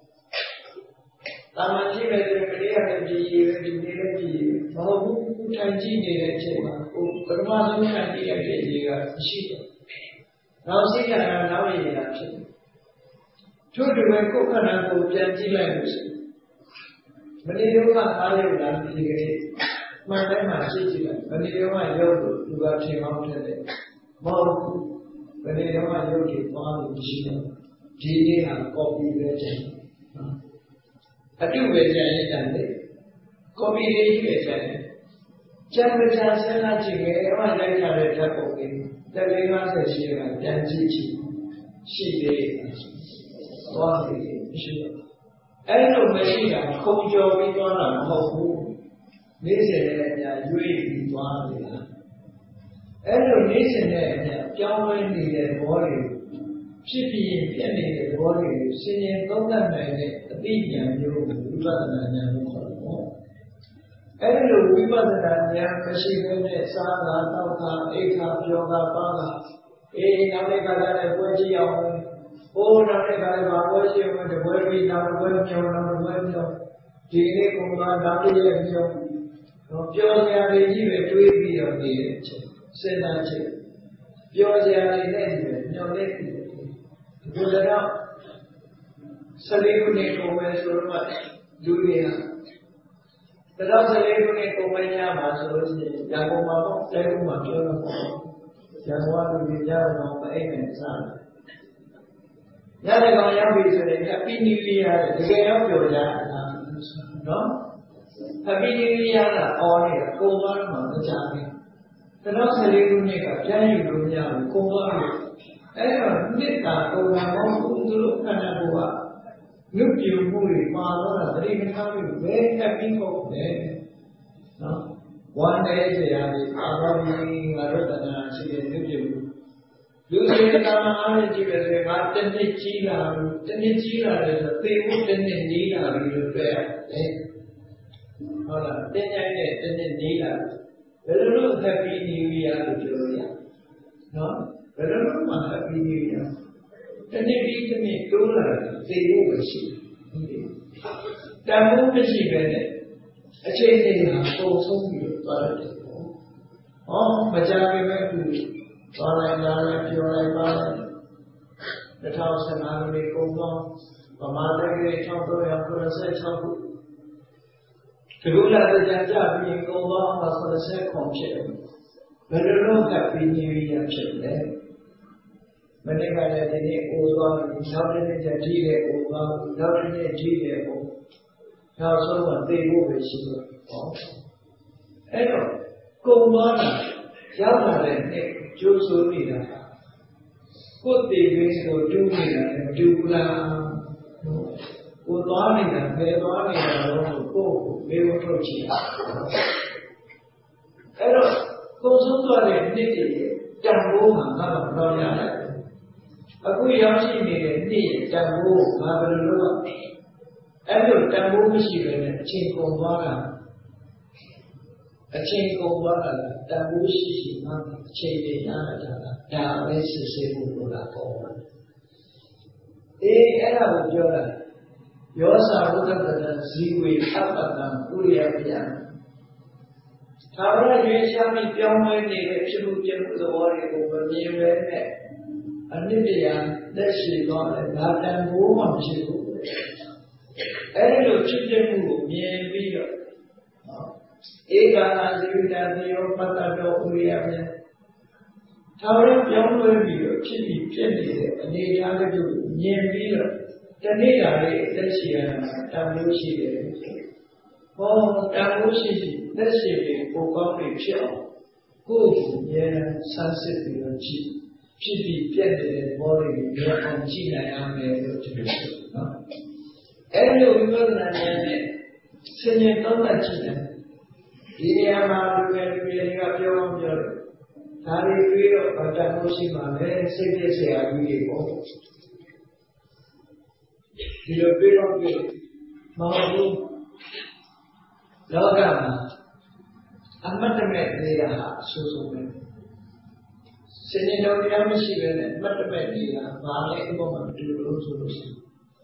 တာမန်ကြည့်မယ်ဆိုရင်ကလေးရတယ်ပြည့်ရည်ပဲဒီနေ့လည်းပြည့်ရည်မဟုတ်ဘူးထိုင်ကြည့်နေတဲ့အချိန်မှာဟိုပထမဆုံးထိုင်ကြည့်ရတဲ့ရည်ကမရှိတော့နောက်စိတ်ကလည်းနောက်ရည်ရဖြစ်တယ်။ထို့တူပဲကိုယ်ခန္ဓာကိုပြန်ကြည့်လိုက်လို့ရှိရင်မနေ့ကအားရုံလာဒီကနေ့မှန်တယ်မှကြည့်ကြည့်လိုက်မနေ့ကရုပ်ကိုသူကထင်အောင်ထည့်တယ်မဟုတ်ဘူးဘယ်နေတော့မှရုပ်တွေသွားလို့မရှိတော့ဒီနေ့ဟာ copy ပဲကျန်အတုပဲကျန်ရတဲ့တယ် copy လေးပဲကျန်ကျန်မကျန်စဉ်းစားကြည့်မယ်အဲ့မှာလိုက်ထားတဲ့ဓာတ်ပုံလေးတက်လေး၅၀ရှိကပြန်ကြည့်ကြည့်ရှိသေးသွားသေးမရှိတော့အဲ့လိုမရှိတာခုံကျော်ပြီးသွားတာမဟုတ်ဘူးနေ့စဉ်နဲ့အများရွေးပြီးသွားနေတာအဲ့လိုနေ့စဉ်နဲ့အများပြောင်းလဲနေတဲ့သဘောတွေဖြစ်ပြီးပြည့်နေတဲ့သဘောတွေကိုစဉ်းကျင်သုံးသပ်နိုင်တဲ့အသိဉာဏ်မျိုးကိုဝိပဿနာဉာဏ်လို့ခေါ်တယ်။အဲ့လိုဝိပဿနာဉာဏ်မရှိဘဲနဲ့စားတာတောက်တာအိတ်ခါပြောတာပါတာအေးနောက်တစ်ခါလည်းပွဲကြည့်အောင်ဟိုးနောက်တစ်ခါလည်းဘာပွဲကြည့်အောင်တပွဲပြီးနောက်ပွဲပြောင်းနောက်ပွဲပြောင်းဒီနေ့ကနောက်တစ်ရက်ပြောင်းတော့ပြောစရာတွေကြီးပဲတွေးပြီးတော့နေတယ်စဉ်းစားကြည့်ပြောစရာတွေနဲ့ဒီညောင်းနေပြီဒီလိုတော့ဆလေးခုနှစ်ကိုပဲဆိုတော့လူတွေကတရားဆလေးခုနှစ်ကိုပဲညမှာဆိုလို့ရှိရင်ရန်ကုန်မှာပေါ့တဲကုန်းမှာပြောတော့ပေါ့ရန်ကုန်ကလူတွေကြားတော့မအိမ်နဲ့စားတယ်ညနေကောင်ရောက်ပြီဆိုရင်အပီနီလီယာတကယ်တော့ပြောကြတာနော်အပီနီလီယာကအော်နေတာကိုသွားတော့မှမကြဘူးတရားဆလေးခုနှစ်ကပြန်ယူလို့မရဘူးကိုသွားလို့အဲ့တော့နှစ်သာပုံမှန်မဟုတ်ဘူးသူတို့ခန္ဓာကိုယ်ကလူပြုမှုတွေပါတော့တာတတိမထားဘူးဘယ်တက်ပြီးပေါ့လဲနော်ဝမ်းတဲ့ဆရာကြီးအာဘောကြီးငါတို့တဏှာရှိတဲ့လူပြုမှုလူတွေတဏှာအားနဲ့ကြည့်ပဲဆိုရင်ငါတစ်နှစ်ကြီးလာဘူးတစ်နှစ်ကြီးလာတယ်ဆိုသေဖို့တစ်နှစ်ကြီးလာပြီလို့ပြောရတယ်ဟုတ်လားတင်းကြိုင်တဲ့တစ်နှစ်ကြီးလာဘယ်လိုလုပ်သက်ပြီးနေရလို့ပြောရနော်ဘယ်လိုလုပ်မှသက်ပြီးနေရတနေ့ပြီးတစ်နေ့တိုးလာတယ်သိဖို့ပဲရှိတယ်တန်ဖိုးမရှိပဲနဲ့အချိန်လေးဟာပုံဆုံးပြီးတော့သွားတယ်ဟောမကြခင်ပဲခုသွားလိုက်လာလိုက်ပြောလိုက်ပါလိုက်二零一五ခုနှစ်ကုန်တော့ဗမာတိုင်းရဲ့一千三百九十六ခုဒီလိုလာတဲ့ကြကြပြီးကုန်တော့မှာဆိုတဲ့ခုဖြစ်တယ်ဘယ်လိုလုပ်ကပ်ပြီးနေရဖြစ်လဲမနေ့ကလည်းဒီနေ့အိုးသွားပြီးနောက်တစ်နေ့ကျထိတဲ့အိုးသွားနောက်တစ်နေ့ထိတဲ့အိုးနောက်ဆုံးမှသိဖို့ပဲရှိတော့ဟောအဲ့တော့ကုန်သွားတာရောက်လာတဲ့နေ့ကျိုးဆိုနေတာကိုယ်တည်ပြီးကိုတူးနေတာလည်းတူးလားကိုသွားနေတာဖယ်သွားနေတာတော့ကိုယ်ကိုမေးဖို့ထုတ်ချင်အဲ့တော့ကုန်ဆုံးသွားတဲ့နေ့တည်းတန်ဖိုးမှာငါတော့တော့ရတယ်အခုရောက်ရှိနေတဲ့နေ့တန်ဖိုးငါဘယ်လိုလုပ်ရအဲ့လိုတန်ဖိုးမရှိဘဲနဲ့အချိန်ကုန်သွားတာအချိန်ကုန်သွားတာတန်ဖိုးရှိရှိမှအချိန်တွေရတာဒါပဲစစ်ဆေးဖို့လိုတာပေါ့အေးအဲ့ဒါကိုပြောတာယောစာဘုဒ္ဓတ္တဇီဝေအပ္ပတံဥရိယဗျာသာဝရရွေးရှားပြီးပြောင်းလဲနေတဲ့ဖြစ်မှုပြမှုသဘောတွေကိုမမြင်ပဲနဲ့အနစ်တရားလက်ရှိသွားတယ်ဒါတန်ဖိုးမှမရှိဘူးအဲ့ဒီလိုဖြစ်တဲ့မှုကိုမြင်ပြီးတော့ဧကနာဇိဝတတိယောပတ္တတောဥရိယဗျာသာဝရပြောင်းလဲပြီးတော့ဖြစ်ပြီးပြည့်နေတဲ့အနေအထားတွေကိုမြင်ပြီးတော့တနေ့တာလေးလက်ရှိရတာတန်ဖိုးရှိတယ်ဟောတန်ဖိုးရှိရှိလက်ရှိလေးကိုကောင်းပြီးဖြစ်အောင်ကိုယ်ကိုဉာဏ်ဆန်းစစ်ပြီးတော့ကြည့်ဖြစ်ပြီးပြည့်တဲ့ဘောလေးကိုမြင်အောင်ကြည့်နိုင်ရမယ်လို့ဒီလိုဆိုနော်အဲ့လိုဝိပဿနာဉာဏ်နဲ့ဆင်ញင်သုံးသပ်ကြည့်တယ်ဒီနေရာမှာလူငယ်လူငယ်တွေကပြောအောင်ပြောတယ်ဒါတွေပြီးတော့ဗတ္တမိုးရှိမှလည်းစိတ်သက်ဆရာကြီးတွေပေါ့ဒီလိုပြီးတော့ပြီးမဟုတ်ဘူးလောကမှာအမတ်တမဲ့နေတာဟာအဆိုးဆုံးပဲစင်တော်တရားမရှိပဲနဲ့အမတ်တမဲ့နေတာဘာလဲအပေါ်မှာတူလို့ဆိုလို့ရှိရင်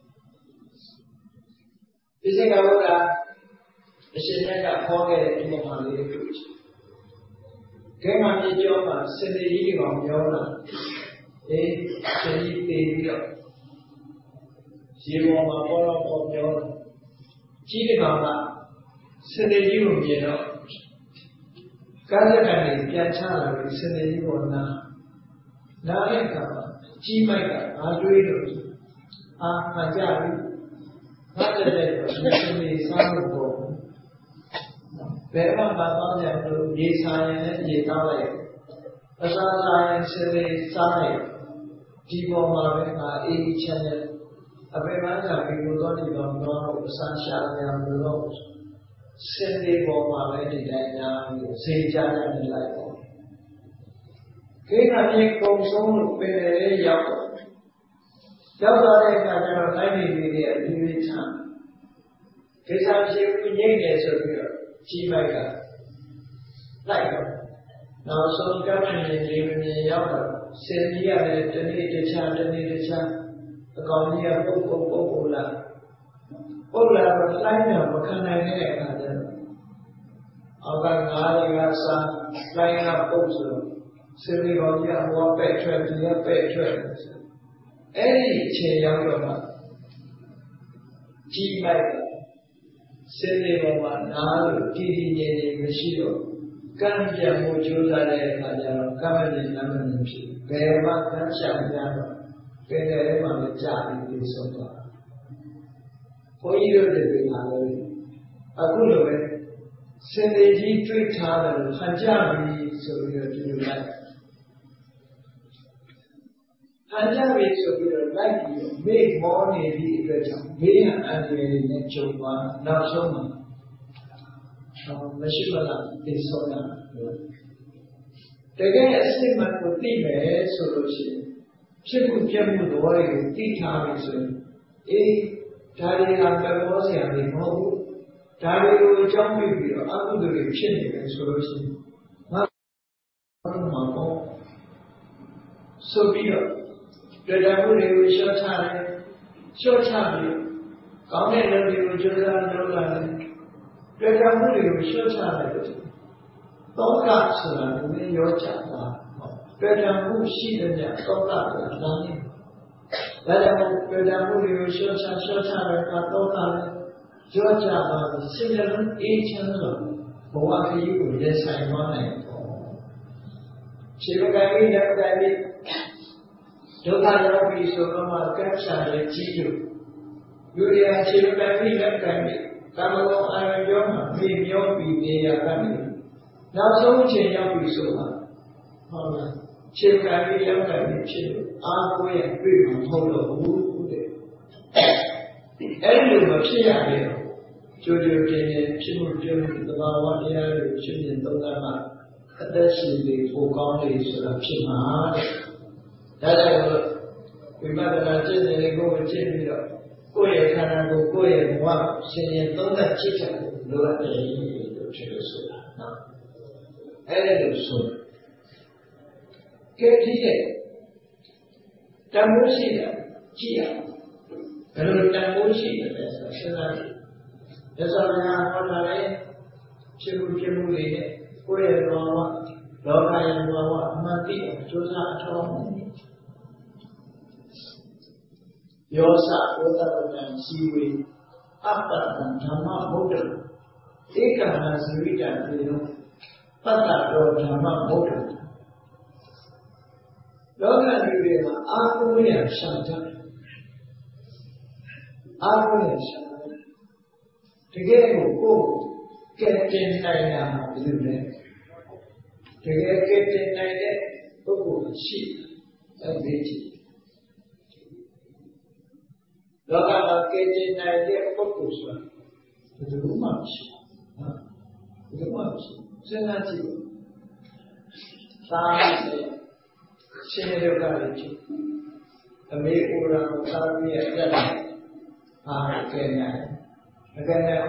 ဒီစကားကအရှင်မြတ်ကဟောခဲ့တဲ့ဒီမှာလေးတွေတွေ့ချင်ကဲမှမြေကျော်မှာစင်ကြီးတွေကောင်ပြောတာအေးစင်ကြီးတည်ပြီးတော့ရေပေါ်မှာပေါ်တော့ပေါ်ပြောတယ်ကြီးတဲ့ကောင်ကစင်ကြီးကိုမြင်တော့ကားလက်ကနေပြန်ချလာပြီးစင်ကြီးပေါ်နာနားတဲ့အခါမှာကြီးမိုက်ကအားတွေးလို့အာမှန်ကြပြီငါတက်တဲ့တော့စင်ကြီးစားလို့ပေါ့ဘယ်မှာမသွားကြလို့ရေစားရင်လည်းရေသားလိုက်အစားစားရင်စင်ကြီးစားလိုက်ဒီပေါ်မှာပဲငါအေးချမ်းတဲ့အပေမှန်းစာပြီးလို့တော့ဒီတော့တော့အစားရှာရမလို့စင်ကြီးပေါ်မှာပဲဒီတိုင်းညာပြီးစေချာတယ်လိုက်ပေါ့ခေတ်ကမြေကုန်ဆုံးလို့ပင်လေရောက်တော့ရောက်သွားတဲ့အခါကျတော့တိုင်းပြည်တွေရဲ့အပြီးပြီးချမ်းဒေသရှိဘူးငိမ့်နေဆိုပြီးတော့ကြီးမိုက်ကလိုက်တော့နောက်ဆုံးကပ်မြင်လေးမြင်ရောက်တော့စင်ကြီးကလည်းတနေ့တခြားတနေ့တခြားအကောင်ကြီးကပုတ်ပုတ်ပုတ်ပုတ်လာပုတ်လာတော့တိုင်းကမခံနိုင်တဲ့အခါကျတော့အောက်ကငါးတွေကစားတိုင်းကပုတ်ဆိုတော့စင်ကြီးကောင်ကြီးကဟောပဲ့ထွက်ဒီကပဲ့ထွက်အဲ့ဒီအချိန်ရောက်တော့မှကြီးမိုက်ကစင်ကြီးပေါ်မှာနားလို့တည်တည်ငြိမ်ငြိမ်မရှိတော့ကံပြတ်မှုကြိုးစားတဲ့အခါကျတော့ကမ္မဉာဏ်နာမဉာဏ်ဖြစ်ဘယ်မှာကံချပြတော့ပင်တယ်မှာလည်းကြာပြီးပြေဆုံးသွားတာဘုန်းကြီးတို့တွေပါလို့အခုလိုပဲစင်ကြီးကြီးတွေ့ထားတယ်လို့ဟန်ကြပြီဆိုပြီးတော့ဒီလိုလိုက်ဟန်ကြပြီဆိုပြီးတော့လိုက်ပြီးတော့မေ့မောနေသည့်အတွက်ကြောင့်မေ့ဟန်အန္တရာယ်နဲ့ကြုံသွားနောက်ဆုံးမှာမရှိပါလားဒီဆိုတာတကယ်အစစ်မှန်ကိုသိမယ်ဆိုလို့ရှိရင်ဖြစ်မှုပြမှုသဘောတွေကိုသိထားပြီဆိုရင်အေးဒါတွေကပရောစရာတွေမဟုတ်ဘူးဒါတွေကိုအကြောင်းပြုပြီးတော့အကုသိုလ်တွေဖြစ်နေတယ်ဆိုလို့ရှိရင်ငါဘာမှမပေါ့ဆိုပြီးတော့တွေ့တာမှုတွေကိုရှော့ချတယ်ရှော့ချပြီးကောင်းတဲ့လူတွေကိုကြိုးစားလုပ်လာတယ်တွေ့တာမှုတွေကိုရှော့ချလိုက်တယ်သောကဆိုတာလည်းရောချတာတွေ့တာမှုရှိတဲ့ညသောကဆိုတာလမ်းနေဒါကြောင့်တွေ့တာမှုတွေကိုရှော့ချရှော့ချတဲ့အခါသောကလည်းရောချပါစိတ်လုံးအေးချမ်းလို့ဘဝခရီးကိုလက်ဆိုင်သွားနိုင်တော့ခြေကံကြီးလက်ကံကြီးဒုက္ခရောက်ပြီဆိုတော့မှကပ်ချရဲ့ကြီးလို့လူတွေအခြေကံကြီးလက်ကံကြီးကာမဂုဏ်အာရုံကြောမှာပြေမျောပြီးနေရကနေနောက်ဆုံးချိန်ရောက်ပြီဆိုမှဟုတ်လားခြေကံကြီးလက်ကံကြီးဖြစ်လို့အာကိုရဲ့တွေ့မှာမဟုတ်တော့ဘူးတဲ့အဲ့ဒီလိုမဖြစ်ရလေကြိုးကြိုးတင်တင်ဖြစ်မှုပြုမှုသဘာဝတရားတွေဖြစ်နေသုံးသပ်မှအသက်ရှင်ပြီးပိုကောင်းလေဆိုတာဖြစ်မှာတဲ့ဒါကြောင့်ဝိပဿနာကျင့်တဲ့ကိုယ်ကိုကျင့်ပြီးတော့ကိုယ့်ရဲ့ခန္ဓာကိုယ်ကိုယ့်ရဲ့ဘဝရှင်ရင်သုံးသပ်ဖြစ်တယ်လိုအပ်တယ်လို့ထင်လို့ဆိုတာနော်အဲ့ဒါလို့ဆိုတာကဲဒီတဲ့တန်ဖိုးရှိတာကြည့်ရဘယ်လိုတန်ဖိုးရှိတယ်လဲဆိုစဉ်းစားကြည့်ရသော်လည်းဟောတာလေဖြစ်မှုဖြစ်မှုတွေနဲ့ကိုယ့်ရဲ့လောကလောကရဲ့ဘဝအမှန်တည်းကြိုးစားအထောက်အကူယောစဝတ္တပံစီဝေအပ္ပတံဓမ္မဗုဒ္ဓဧကဟံဇဝိတံတေနောပတ္တရောဓမ္မဗုဒ္ဓလောကကြီးတွေမှာအာဟုရရှာတတ်အာဟုရရှာတကယ်ကိုကိုယ်ကဲတင်နိုင်တာဘယ်လိုလဲတကယ်ကဲတင်နိုင်တဲ့ပုဂ္ဂိုလ်ရှိအဲဒီကြည့်လောကမှာကဲတင်နိုင်တဲ့ပုဂ္ဂိုလ်ဆိုတာဘယ်သူမှမရှိဘူးဘယ်သူမှမရှိစဉ်းစားကြည့်သာရှင်ရုပ်ကလည်းကြည့်အမေအိုရာကိုသာပြီးရတတ်တယ်ဟာကဲနိုင်အကဲနိုင်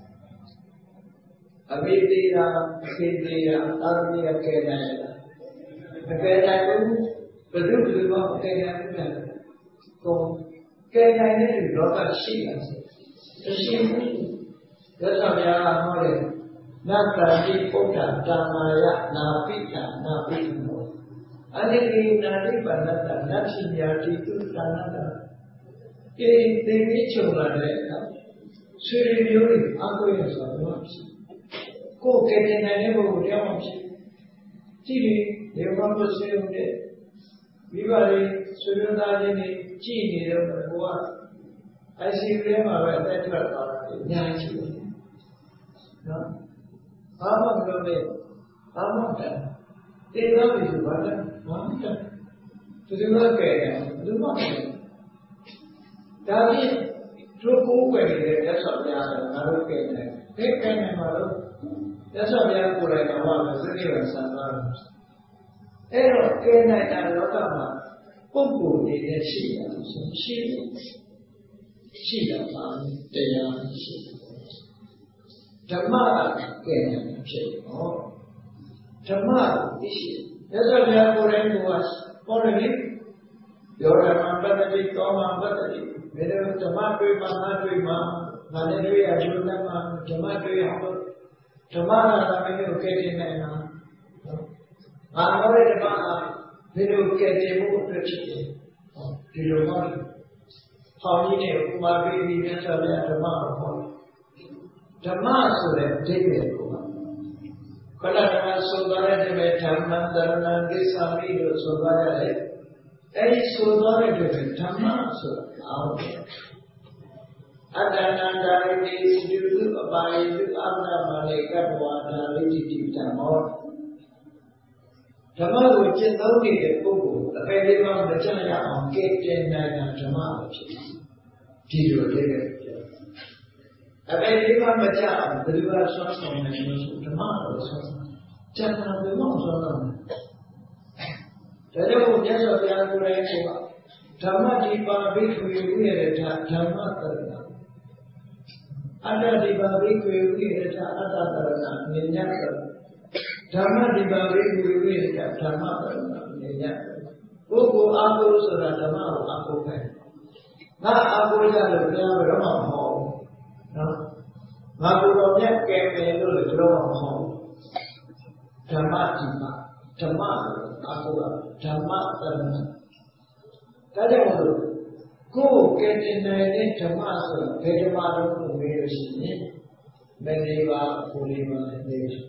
အမေသေးတာအဖေသေးတာသာပြီးရကဲနိုင်တယ်အကဲနိုင်ဘူးဘယ်သူဘယ်သူမှအကဲနိုင်ဘူးလေကိုကဲနိုင်တဲ့လူလောကရှိတယ်မရှိဘူးရသော်ဗျာဟောတယ်နတ္တတိပုဒ္ဒဓမ္မာယနာပိတနာပိမောအနိကိနာနိဗ္ဗာန်တနတ္ထိညာတိသုတနာတတေတေမိချုံလာတဲ့အခါဆွေမျိုးတွေအကွေရဆိုတော့ဖြစ်ကိုယ်ကဲတင်နိုင်တဲ့ဘုရားတရားမှဖြစ်ကြည့်လေဒီမှာမဆွေးတဲ့မိဘတွေဆွေမျိုးသားချင်းတွေကြည့်နေတော့ဘုရားအိုင်စီယူထဲမှာပဲအသက်ထွက်သွားတာအများကြီးပဲနော်ဘာမှမလုပ်နဲ့ဘာမှမတက်တေတော့ဒီလိုပါလားဘာမှမတက်သူတို့ကကဲတယ်ဘယ်လိုမှမတက်ဒါဖြင့်သူကိုယ်ွယ်နေတဲ့ရသော်ဘုရားကငါတို့ကဲတယ်ဘယ်ကဲနိုင်မှာလို့ရသော်ဘုရားကိုယ်တိုင်ကဟောမယ်စနေပါဆံသွားတယ်အဲ့တော့ကဲနိုင်တာလောကမှာပုဂ္ဂိုလ်တွေနဲ့ရှိတာဆိုရှိရှိတာပါတရားရှိဓမ္မကကဲနိုင်ဖြစ်ဟောဓမ္မကိုရှိရသော်ဘုရားကိုယ်တိုင်ကဟောတယ်လေယောဓမ္မပတ္တိသောမပတ္တိဘယ်လိုဓမ္မတွေ့မှငါတွေ့မှငါလည်းတွေ့ရကျိုးတတ်မှဓမ္မတွေ့ရတော့ဓမ္မကလည်းမင်းတို့ကဲတင်နိုင်တာငါဟောတဲ့ဓမ္မကဘယ်လိုကဲတင်ဖို့အတွက်ဖြစ်တယ်ဒီလိုဟောတယ်ဟောကြီးနဲ့ဥပမာပေးပြီးမြတ်စွာဘုရားဓမ္မကိုဟောဓမ္မဆိုတဲ့အဓိပ္ပာယ်ကိုခဏခဏဆိုသွားတဲ့ဓမ္မဓမ္မံတရဏံကိစ္ဆာမိလို့ဆိုသွားရတယ်အဲဒီဆိုသွားတဲ့အတွက်ဓမ္မဆိုတာအောက်အတ္တနာဒါရိတိစိတုအပါယိတုအမ္မမလေကတ္တဝါဒါရိတိတိဓမ္မောဓမ္မကိုကျင့်သုံးနေတဲ့ပုဂ္ဂိုလ်အပေလေးပါးမကြရအောင်ကဲတင်နိုင်တာဓမ္မပဲဖြစ်တယ်ဒီလိုလေးပဲအပေလေးပါးမကြအောင်ဘယ်လိုလဲဆွမ်းဆောင်နိုင်လို့ဓမ္မကိုဆွမ်းဆောင်ကျန်တာဘယ်မှဆွမ်းဆောင်နိုင်ဒါကြောင့်မြတ်စွာဘုရားကိုယ်တိုင်ကဓမ္မဒီပါဘိက္ခွေဥရထဓမ္မတရဏအတ္တဒီပါဘိက္ခွေဥရထအတ္တတရဏမြင်ညတ်ဓမ္မဒီပါဘိက္ခွေဥရထဓမ္မတရဏမြင်ညတ်ဘကိုကိုအာဟုဆိုတာဓမ္မကိုအာဟုပဲငါအာဟုကြလို့ဘုရားဘယ်တော့မှမဟောဘူးနော်ငါကိုယ်တော်မြတ်ကဲမယ်လို့လည်းဘယ်တော့မှမဟောဘူးဓမ္မဒီမှာဓမ္မအာဟုကဓမ္မတရဏဒါကြောင့်မို့ကိုယ်ကဲတင်နိုင်တဲ့ဓမ္မဆိုတာဘယ်ဓမ္မတော့လို့မေးလို့ရှိရင်မလေးပါကိုလေးပါနဲ့နေတယ်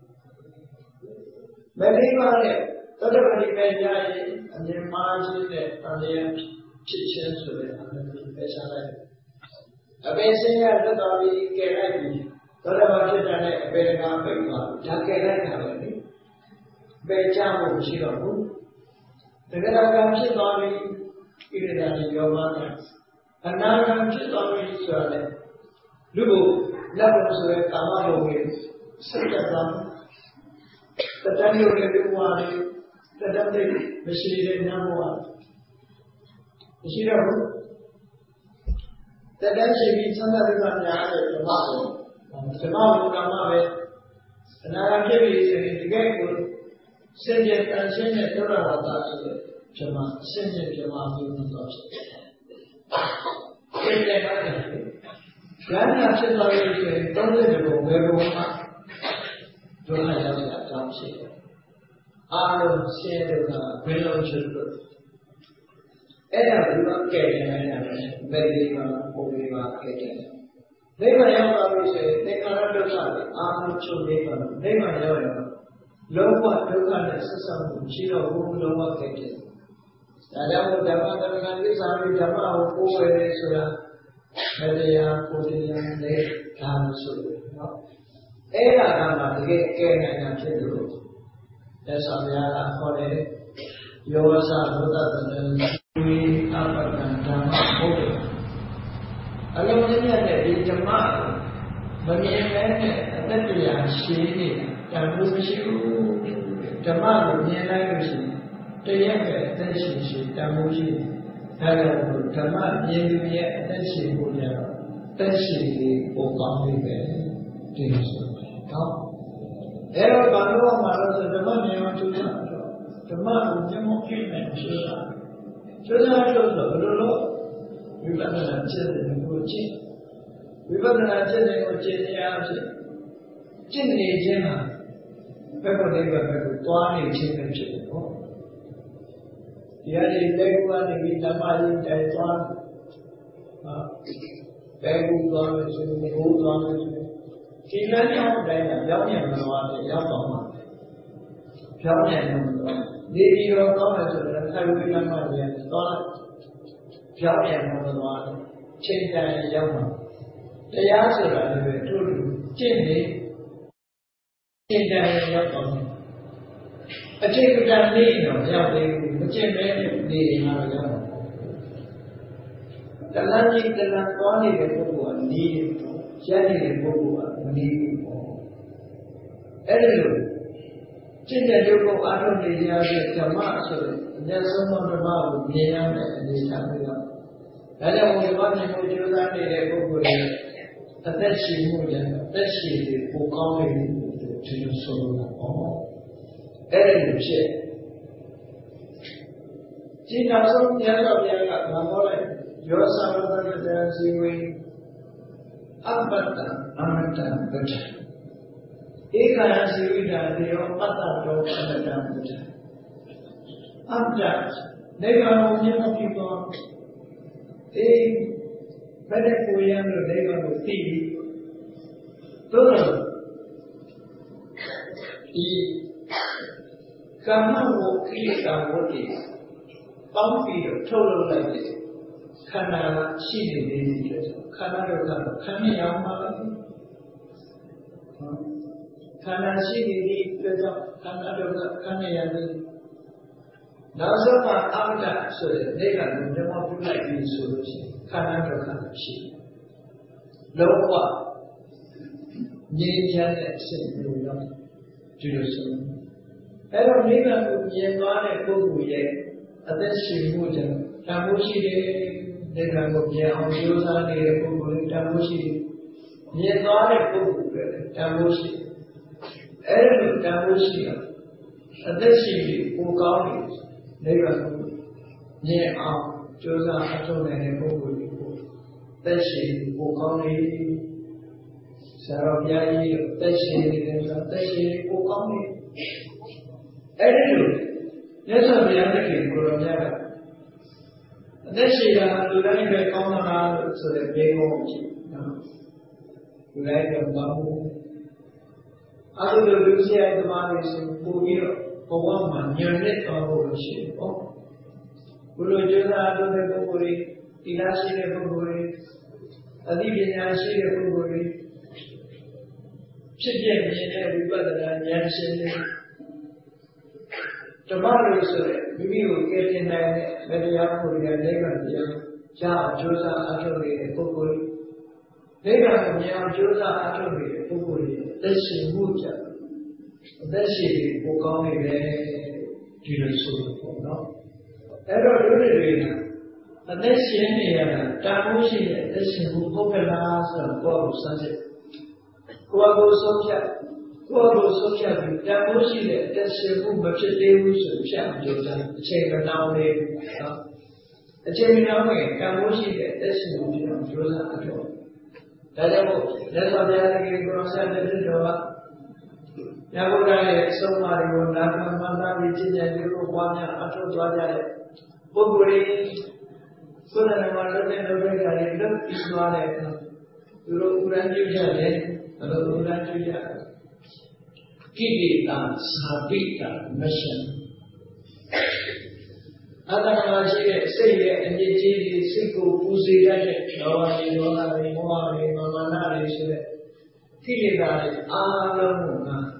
မလေးပါနဲ့သောတပတိပဲကြားရင်အမြင်မှားခြင်းနဲ့တရားဖြစ်ခြင်းဆိုတဲ့အမှန်ကိုပဲရှားလိုက်အပေစင်းရသက်တော်ကြီးကဲလိုက်ပြီသောတပတိဖြစ်တဲ့အပေကပိတ်သွားဒါကဲလိုက်တာပဲလေပေချဖို့မရှိတော့ဘူးတကယ်တော့ကံဖြစ်သွားပြီဣရိယာတိယောမနဲ့အနာဂံဖြစ်သွားပြီဆိုရတယ်လူကိုလက်ပေါ်ဆိုတဲ့ကာမဘုံကိုစိတ်တက်သွားတတန်ရုပ်နဲ့ဒီဘဝလေးတတန်တဲ့မရှိတဲ့နာဘဝမရှိတော့ဘူးတတန်ရှိပြီးသံဃာ့ကများတဲ့ဓမ္မကိုဓမ္မဘုံကမှပဲအနာဂတ်ဖြစ်ပြီဆိုရင်ဒီကဲကိုစင်ကြယ်တန်ရှင်းတဲ့ဒုရဝတ္တဆိုတဲ့ဓမ္မအစင်းနဲ့ဓမ္မမျိုးမျိုးတော့ဖြစ်တယ်။ဒီနေ့ကလည်းဉာဏ်နဲ့ဖြစ်သွားလို့ဆိုရင်သုံးတဲ့ဘုံဘယ်ဘုံမှာဒုက္ခရောက်တဲ့အကြောင်းရှိတယ်။အာလုံးရှင်းတဲ့ကဘယ်လိုဖြစ်လို့အဲ့ဒါဒီမှာကဲနေနေတာပဲ။ဘယ်ဒီမှာပုံလေးပါကဲတယ်။နိဗ္ဗာန်ရောက်သွားလို့ဆိုရင်သင်္ခါရဒုက္ခတွေအာလုံးချုပ်နေပါနိဗ္ဗာန်ရောက်ရင်လုံးဝဒုက္ခနဲ့ဆက်ဆံမှုရှိတော့ဘူးလုံးဝကဲတယ်။ဒါကြောင့်ဓမ္မတရဏကိစ္စပြီးဓမ္မကိုကိုယ်ဝယ်ဆိုတာမတရားကိုတရားနဲ့ဒါလို့ဆိုလို့နော်အဲ့ဒါကမှတကယ်ကဲနိုင်တာဖြစ်လို့သက်ဆောင်ရတာခေါ်တယ်ယောဇဘုဒ္ဓတန်ဝိအပကံဓမ္မဟုတ်တယ်အလုံးစုံနဲ့ဒီဓမ္မမမြင်မဲနဲ့အတ္တတရားရှိနေတာတန်ဖို့မရှိဘူးဓမ္မကိုမြင်လိုက်လို့ရှိရင်တရက်ပဲအသက်ရှင်ရှင်တန်ဖိုးရှိတယ်ဒါကြောင့်ဓမ္မမြင်သူရဲ့အသက်ရှင်ဖို့ကြတော့သက်ရှင်လေးပုံကောင်းလေးပဲဒီလိုဆိုတော့အဲ့တော့ဘာလို့မှလို့ဆိုဓမ္မမြင်အောင်ကျူးတာတော့ဓမ္မကိုမြင်ဖို့ဖြစ်နေဆိုတာဆိုတာလို့ဆိုဘယ်လိုလို့ဝိပဿနာကျင့်တယ်ကိုကျင့်ဝိပဿနာကျင့်တယ်ကိုကျင့်ရအောင်ဖြစ်ကျင့်နေခြင်းမှာဘယ်ကိုနေဘက်ကိုသွားနေခြင်းပဲဖြစ်တယ်နော်တရားတွေဘယ်ကူကနေပြီးဓမ္မရင်းတိုင်သွားဟာဘယ်ကူသွားလို့ဆိုရင်ဘိုးသွားလို့ဆိုရင်ဒီလမ်းကြောင်းတိုင်းကရောက်နေမှာတော့ရောက်တော့မှာပြောင်းနေမှာတော့နေပြီးတော့ကောင်းတယ်ဆိုတော့ဆက်ပြီးလမ်းမကြီးသွားပြောင်းနေမှာတော့ချိန်တိုင်းရောက်မှာတရားဆိုတာလည်းပဲတို့လူကျင့်နေချိန်တိုင်းရောက်တော့အချိန်ကတည်းကနေတော့ရောက်သေးဘူးမကျင့်မဲနေနေတာတော့ရောက်တလန်းကြီးတလန်းသွားနေတဲ့ပုဂ္ဂိုလ်ကနေတော့ရက်နေတဲ့ပုဂ္ဂိုလ်ကမနေဘူးပေါ့အဲ့ဒီလိုကျင့်တဲ့ဒုက္ခအာရုံတွေရတဲ့ဓမ္မဆိုတဲ့အနည်းဆုံးသောဓမ္မကိုမြင်ရမယ်အနေထားမျိုးတော့ဒါကြောင့်ဒီမှာမြင်ဖို့ကြိုးစားနေတဲ့ပုဂ္ဂိုလ်တွေအသက်ရှင်မှုနဲ့အသက်ရှင်ပြီးပိုကောင်းနေတယ်ဒီလိုဆိုလို့ပေါ့အဲ့ဒီလိုဖြစ်ဒီနောက်ဆုံးမြတ်စွာဘုရားကဘာပြောလဲယောသဝတ္တတံဇီဝေအပတ္တအမတ္တပဋ္ဌဧကယဇီဝိတာတေယောပတ္တတောအမတ္တပဋ္ဌအတ္တနေကံကိုမြင်ဖို့ပြီးတော့အေးဘယ်နဲ့ကိုရမ်းလို့နေကံကိုသိပြီးသို့တော့ဒီကမ္မဝကိလေသာဝတ္တိပေါင်းပြီးတော့ထုတ်လုပ်လိုက်တဲ့ခန္ဓာရှိနေသေးတယ်ခန္ဓာတော့ကတော့ခန္ဓာရောက်မှာပဲခန္ဓာရှိနေတဲ့အတွက်ကြောင့်ခန္ဓာတော့ခန္ဓာရတယ်နောက်ဆုံးမှာအမတ္တဆိုတဲ့နေကံကိုဓမ္မပြုလိုက်ပြီးဆိုလို့ရှိရင်ခန္ဓာတော့ခန္ဓာရှိလောကငြိမ်းချမ်းတဲ့အဆင့်မျိုးရောက်ဒီလိုဆိုအဲ့တော့နိဗ္ဗာန်ကိုမြင်သွားတဲ့ပုဂ္ဂိုလ်ရဲ့အသက်ရှင်မှုကြောင့်တန်ဖိုးရှိတယ်နိဗ္ဗာန်ကိုမြင်အောင်ကြိုးစားနေတဲ့ပုဂ္ဂိုလ်တန်ဖိုးရှိတယ်မြင်သွားတဲ့ပုဂ္ဂိုလ်တွေတန်ဖိုးရှိအဲ့ဒီလိုတန်ဖိုးရှိတာအသက်ရှင်ပြီးပိုကောင်းတယ်နိဗ္ဗာန်ကိုမြင်အောင်ကြိုးစားအထောက်နေတဲ့ပုဂ္ဂိုလ်တွေကိုသက်ရှိကိုကောင်းနေဆရာတော်ဘုရားကြီးတို့သက်ရှိနေတဲ့ဆိုသက်ရှိကိုကောင်းနေအဲ့ဒီလိုမြတ်စွာဘုရားသခင်ကိုရောမြတ်ကအသက်ရှိတာလူတိုင်းပဲကောင်းသလားလို့ဆိုတဲ့ဘေးကုန်းကြည့်နော်လူတိုင်းတော့မဟုတ်အဲ့ဒီလိုလူစီရဲ့သမားတွေဆိုပို့ပြီးတော့ဘဝမှာညံ့နေတော့လို့ရှိတယ်ပေါ့ဘုလိုကျမ်းစာတို့တဲ့ပုဂ္ဂိုလ်တွေတိလာရှိတဲ့ပုဂ္ဂိုလ်တွေအသိပညာရှိတဲ့ပုဂ္ဂိုလ်တွေဖြစ်ပြမြင်တဲ့ဝိပဿနာဉာဏ်ရှင်တွေဓမ္မလို့ဆိုတဲ့မိမိကိုကယ်တင်နိုင်တဲ့တရားပုဂ္ဂိုလ်တွေနိဗ္ဗာန်တရားရအောင်ကြိုးစားအထောက်နေတဲ့ပုဂ္ဂိုလ်တွေနိဗ္ဗာန်ကိုမြင်အောင်ကြိုးစားအထောက်နေတဲ့ပုဂ္ဂိုလ်တွေသက်ရှင်မှုကြအသက်ရှင်ကိုကောင်းနေတယ်ဒီလိုဆိုတော့နော်အဲ့တော့လူတွေတွေကအသက်ရှင်နေရတာတာမိုးရှိတဲ့အသက်ရှင်မှုဟုတ်ကလားဆိုတော့ကိုယ့်ကိုစမ်းစစ်ကိုယ့်ကိုဆုံးဖြတ်ကိုယ့်ကိုဆုံးဖြတ်ပြီးတာမိုးရှိတဲ့အသက်ရှင်မှုမဖြစ်သေးဘူးဆိုဖြတ်ကြိုးစားအချိန်မတောင်းသေးဘူးနော်အချိန်မတောင်းရင်တာမိုးရှိတဲ့အသက်ရှင်မှုဖြစ်အောင်ကြိုးစားအထောက်ဒါကြောင့်မို့လက်တော်ဘုရားသခင်ကိုယ်တော်ဆက်တဲ့တော်ကညဘုရားရဲ့အဆုံးအမတွေကိုနာခံမှန်သားပြီးကျင့်ကြံကြလို့ပွားများအထောက်သွားကြတဲ့ပုဂ္ဂိုလ်တွေဆိုတဲ့နေရာလုံးနဲ့လုံးတဲ့ကြတယ်လုံးပြီးသွားတဲ့အခါသူတို့ဥရန်ပြုကြတယ်ဘယ်လိုဥရန်ပြုကြလဲကိလေသာစာပိတာမရှိအတ္တမှာရှိတဲ့စိတ်ရဲ့အမြင့်ကြီးတွေစိတ်ကိုပူစေတတ်တဲ့လောဘတွေဒေါသတွေမောဟတွေမာနတွေဆိုတဲ့ကိလေသာတွေအားလုံးက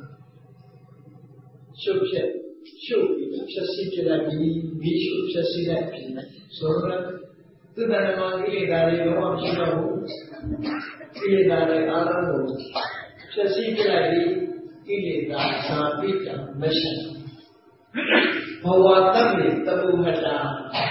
ရှုပ်ဖြစ်ရှုပ်ပြီးဖြည့်ဆည်းပြလိုက်ပြီးပြီးရှုပ်ဖြည့်ဆည်းလိုက်ပြီးဆိုတော့သူတဏ္ဍာကိလေသာတွေတော့မရှိတော့ဘူးကိလေသာတွေအားလုံးကိုဖြည့်ဆည်းပြလိုက်ပြီးကိလေသာသာပိတံမရှိဘဝတ္တမေတပုမတ္တာ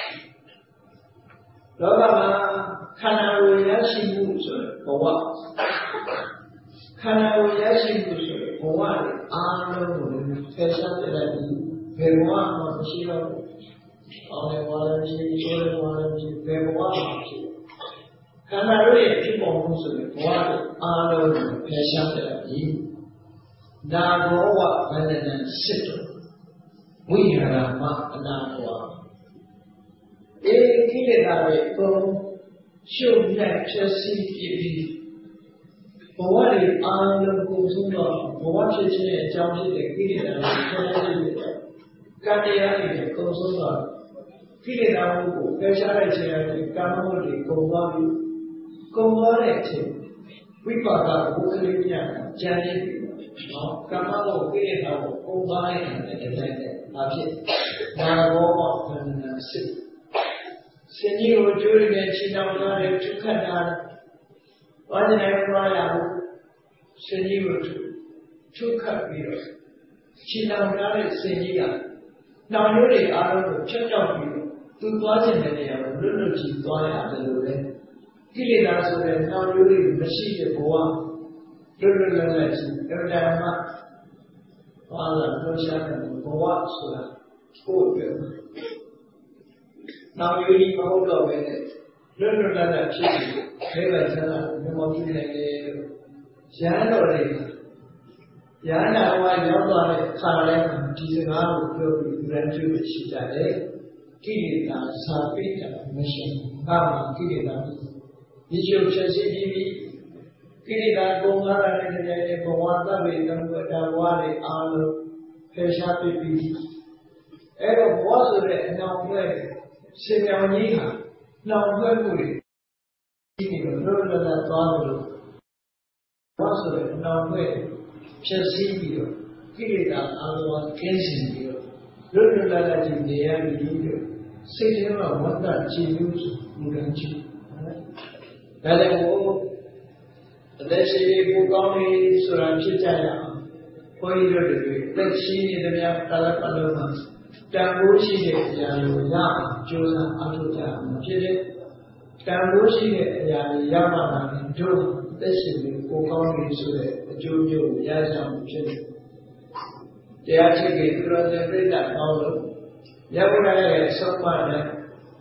လောကမှာခန္ဓာကိုယ်ရရှိမှုဆိုတဲ့ဘဝခန္ဓာကိုယ်ရရှိမှုဆိုတဲ့ဘဝအားလုံးကိုဖယ်ရှားပြလိုက်ပြီးဘယ်ဘဝမှမရှိတော့ဘူး။အောင်းတဲ့ဘဝလည်းမရှိဘူး၊ဆိုးတဲ့ဘဝလည်းမရှိဘူး၊ဘယ်ဘဝမှမရှိဘူး။ခန္ဓာတို့ရဲ့ဖြစ်ပေါ်မှုဆိုတဲ့ဘဝအားလုံးကိုဖယ်ရှားပြလိုက်ပြီးနာဘောဝဗန္ဒနံစစ်တော်ဝိဟာရမအနာဘောအေကိလေသာတွေအကုန်ရှုပ်လိုက်ဖြည့်ဆည်းပြပြီးဘဝတွေအားလုံးကိုဆုံးတော့ဘဝဖြစ်ခြင်းအကြောင်းဖြစ်တဲ့ကိလေသာတွေဆင်းရဲတဲ့ကံတရားတွေကုန်ဆုံးတော့ကိလေသာကိုပယ်ရှားလိုက်ခြင်းနဲ့ကာမဂုဏ်တွေကုန်သွားပြီးကုန်သွားတဲ့အချိန်ဝိပါကဘုခလိညာဉာဏ်ရည်နော်ကာမဂုဏ်ကိလေသာကိုကုန်သွားတဲ့တဲ့တိုင်းတဲ့ဒါဖြစ်နာဘောဘဝန္ဒနာစစ်စင်ကြီးကိုကျိုးရည်နဲ့ခြေတောင်ထားတယ်ထုခတ်တာဝါဒနာပရာယကိုစင်ကြီးကိုထုခတ်ပြီးတော့ခြေတောင်ထားတဲ့စင်ကြီးကနောင်ရိုးတွေအားလုံးကိုဖြတ်တောက်ပြီးတော့သူသွားခြင်းတဲ့နေရာကိုလွတ်လွတ်ကြီးသွားရတယ်လို့လေကိလေသာဆိုတဲ့နောင်ရိုးတွေမရှိတဲ့ဘဝလွတ်လွတ်လပ်လပ်ကြီးအရဒမဘာလာပြောရှာတဲ့ဘဝဆိုတာကိုယ်ပဲနောင်ရိုးကြီးမဟုတ်တော့ပဲလွတ်လွတ်လပ်လပ်ဖြစ်ပြီးခဲလိုက်ချမ်းသာမြတ်မောပြုနိုင်တယ်လို့ရဟန်းတော်တွေရဟန္တာဘဝရောက်သွားတဲ့ခါတိုင်းမှာဒီစကားကိုပြောပြီးဉာဏ်ပြုရှိကြတယ်ကိလေသာစာပိတ္တမရှိဘာမှကိလေသာဒီကျုပ်ဖြစ်စီပြီးကိလေသာကုန်လာတဲ့နေရာတွေဘဝသဗ္ဗေတံဝတ္တဘဝတွေအားလုံးဖယ်ရှားပြီးပြီးအဲ့တော့ဘဝဆိုတဲ့အနောင်ဖွဲ့ရှင်မြောင်ကြီးဟာနှောင်ဖွဲ့မှုတွေဒီလိုလွတ်လွတ်လပ်သွားလို့ဘဝဆိုတဲ့အနောင်ဖွဲ့ဖြစ်စီပြီးတော့ကိလေသာအလုံးကင်းစင်ပြီးတော့လွတ်လွတ်လပ်လပ်ကြီးနေရပြီးတော့စိတ်ထဲမှာဝတ္တကြည်ညိုမှုရမ်းချစ်ဒါလည်းဘုအသက်ရှိဖို့ကောင်းပြီဆိုတာဖြစ်ကြရအောင်ဘုန်းကြီးတို့တွေသက်ရှိနေတဲ့များကာလပတ်လုံးမှာတန်ဖိုးရှိတဲ့အရာကိုရအောင်ကြိုးစားအထောက်ကြမှာဖြစ်တယ်တန်ဖိုးရှိတဲ့အရာတွေရမှသာတို့သက်ရှိကိုကောင်းပြီဆိုတဲ့အကျိုးမျိုးကိုရကြမှာဖြစ်တယ်တရားချစ်ကြီးသူတော်စင်ပြိတ္တာကောင်းလို့ရဗုဒ္ဓရဲ့ဆုံးမနဲ့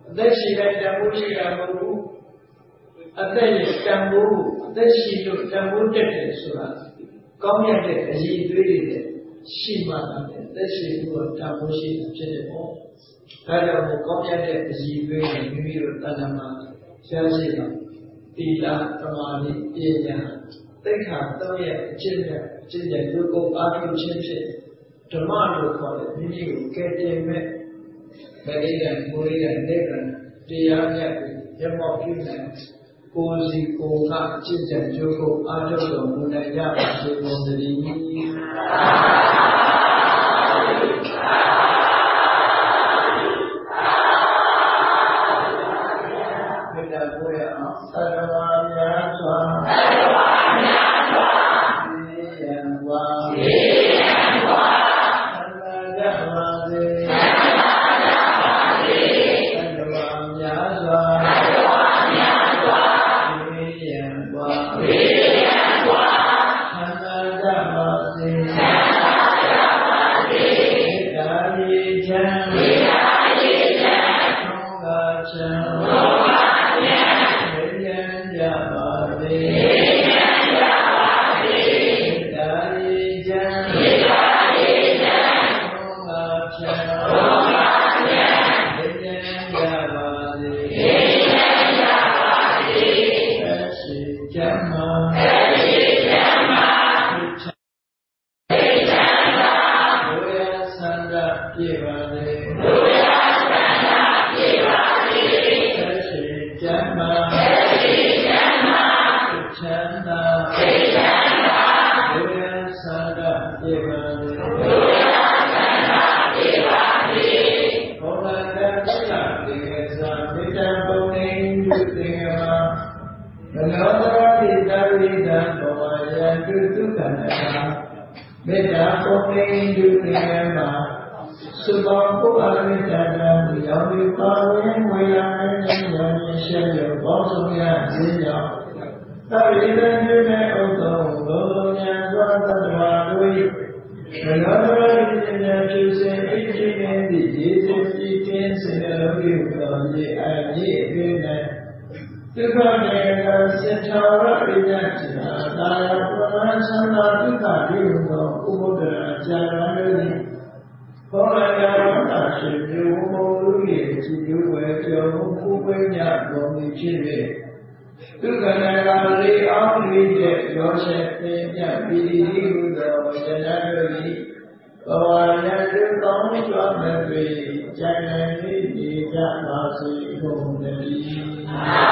သက်ရှိတဲ့တန်ဖိုးရှိတာမဟုတ်ဘူးအသက်ရဲ့တန်ဖိုးအသက်ရှိလို့တန်ဖိုးတက်တယ်ဆိုတာကောင်းမြတ်တဲ့အရေးအသွေးတွေနဲ့ရှိမှသာတယ်သက်ရှိလို့တန်ဖိုးရှိတာဖြစ်တယ်ပေါ့ဒါကြောင့်ကောင်းမြတ်တဲ့အရေးအသွေးတွေမိမိတို့တဏ္ဍာမှာရှားရှိတာတိလာသမာဓိပညာသိက္ခာသုံးရဲ့အကျင့်နဲ့အကျင့်ရဲ့ရုပ်ကိုအားထုတ်ခြင်းဖြင့်ဓမ္မလို့ခေါ်တဲ့မိမိကိုကယ်တင်မဲ့ဗေဒိကံကိုယ်ရည်တဲ့ကံတရားမြတ်ကိုရမောက်ပြုနိုင်ကိုယ်စီကိုယ်ကအကျင့်တဲ့ရုပ်ကိုအားထုတ်တော်မူနိုင်ကြပါစေကုန်သတည်းမေတ္တာကိုရအောင်သတ္တဝါများစွာသတ္တဝါများစွာသေယံဝါသေယံဝါသန္တာကြပါစေသန္တာကြပါစေသတ္တဝါများစွာသတ္တဝါများစွာသေယံဝါသေယံဝါသန္တာကြပါစေသန္တာကြပါစေမေတ္တာရေချမ်းမေတ္တာရေချမ်းသောကချမ်းသောကချမ်းသေယံကြပါစေသေယံကြပါစေမေတ္တာရေချမ်းမေတ္တာရေချမ်းသောကချမ်းသောကချမ်းသေယံကြပါစေသေယံကြပါစေသက်ရှိကြမှာသက်ရှိကြမှာသေချမ်းသာဘုရားဆန္ဒပြေပါစေဘုရားဆန္ဒပြေပါစေသက်ရှိကြမှာသက်ရှိကြမှာသေချမ်းသာသေချမ်းသာဘုရားဆန္ဒပြေပါစေဘုရားဆန္ဒပြေပါစေဘောဓကတိလတေသမေတ္တာပုံနေတုတေမမနောတရတိတဝိဒံဘောယံတုတုခန္ဓာမေတ္တာပုံနေတုတေမသုဘောပုအရိတတံယောဂီပါဝင်ဝေယံဉာဏ်ဉာဏ်ရှင်းရဘောဆုံးရခြင်းကြောင့်သဗ္ဗေတံပြုတဲ့ဥဒ္ဓံဘောဉာဏ်သောတ္တဝါတို့မနောတရတိဉာဏ်ပြုစေအဋ္ဌိနေသည့်ရေစည်တိကင်းစေလောကီတော်ရေအရေးအပြည့်နဲ့ဒုက္ခနေကစေထာဝရပိဋကจิตာသာယပရမသန္တာဒုက္ခဒီဟုသောဥပဒရာကြာရံတို့သည်ဘောရကရတာရှိမျိုးဘုံလူရဲ့သူမျိုးဝဲကြောင့်ဥပ္ပညတော်မူဖြစ်၍ဒုက္ခနာကလေးအောင်လေးတဲ့ရောရှက်ပင်ညပိတိဟုသောဝဇ္ဇနာတို့သည်ဘဝရတုကောင်းကြွမဲ့၍ကျန်နေနေကြပါစေကုန်သတည်း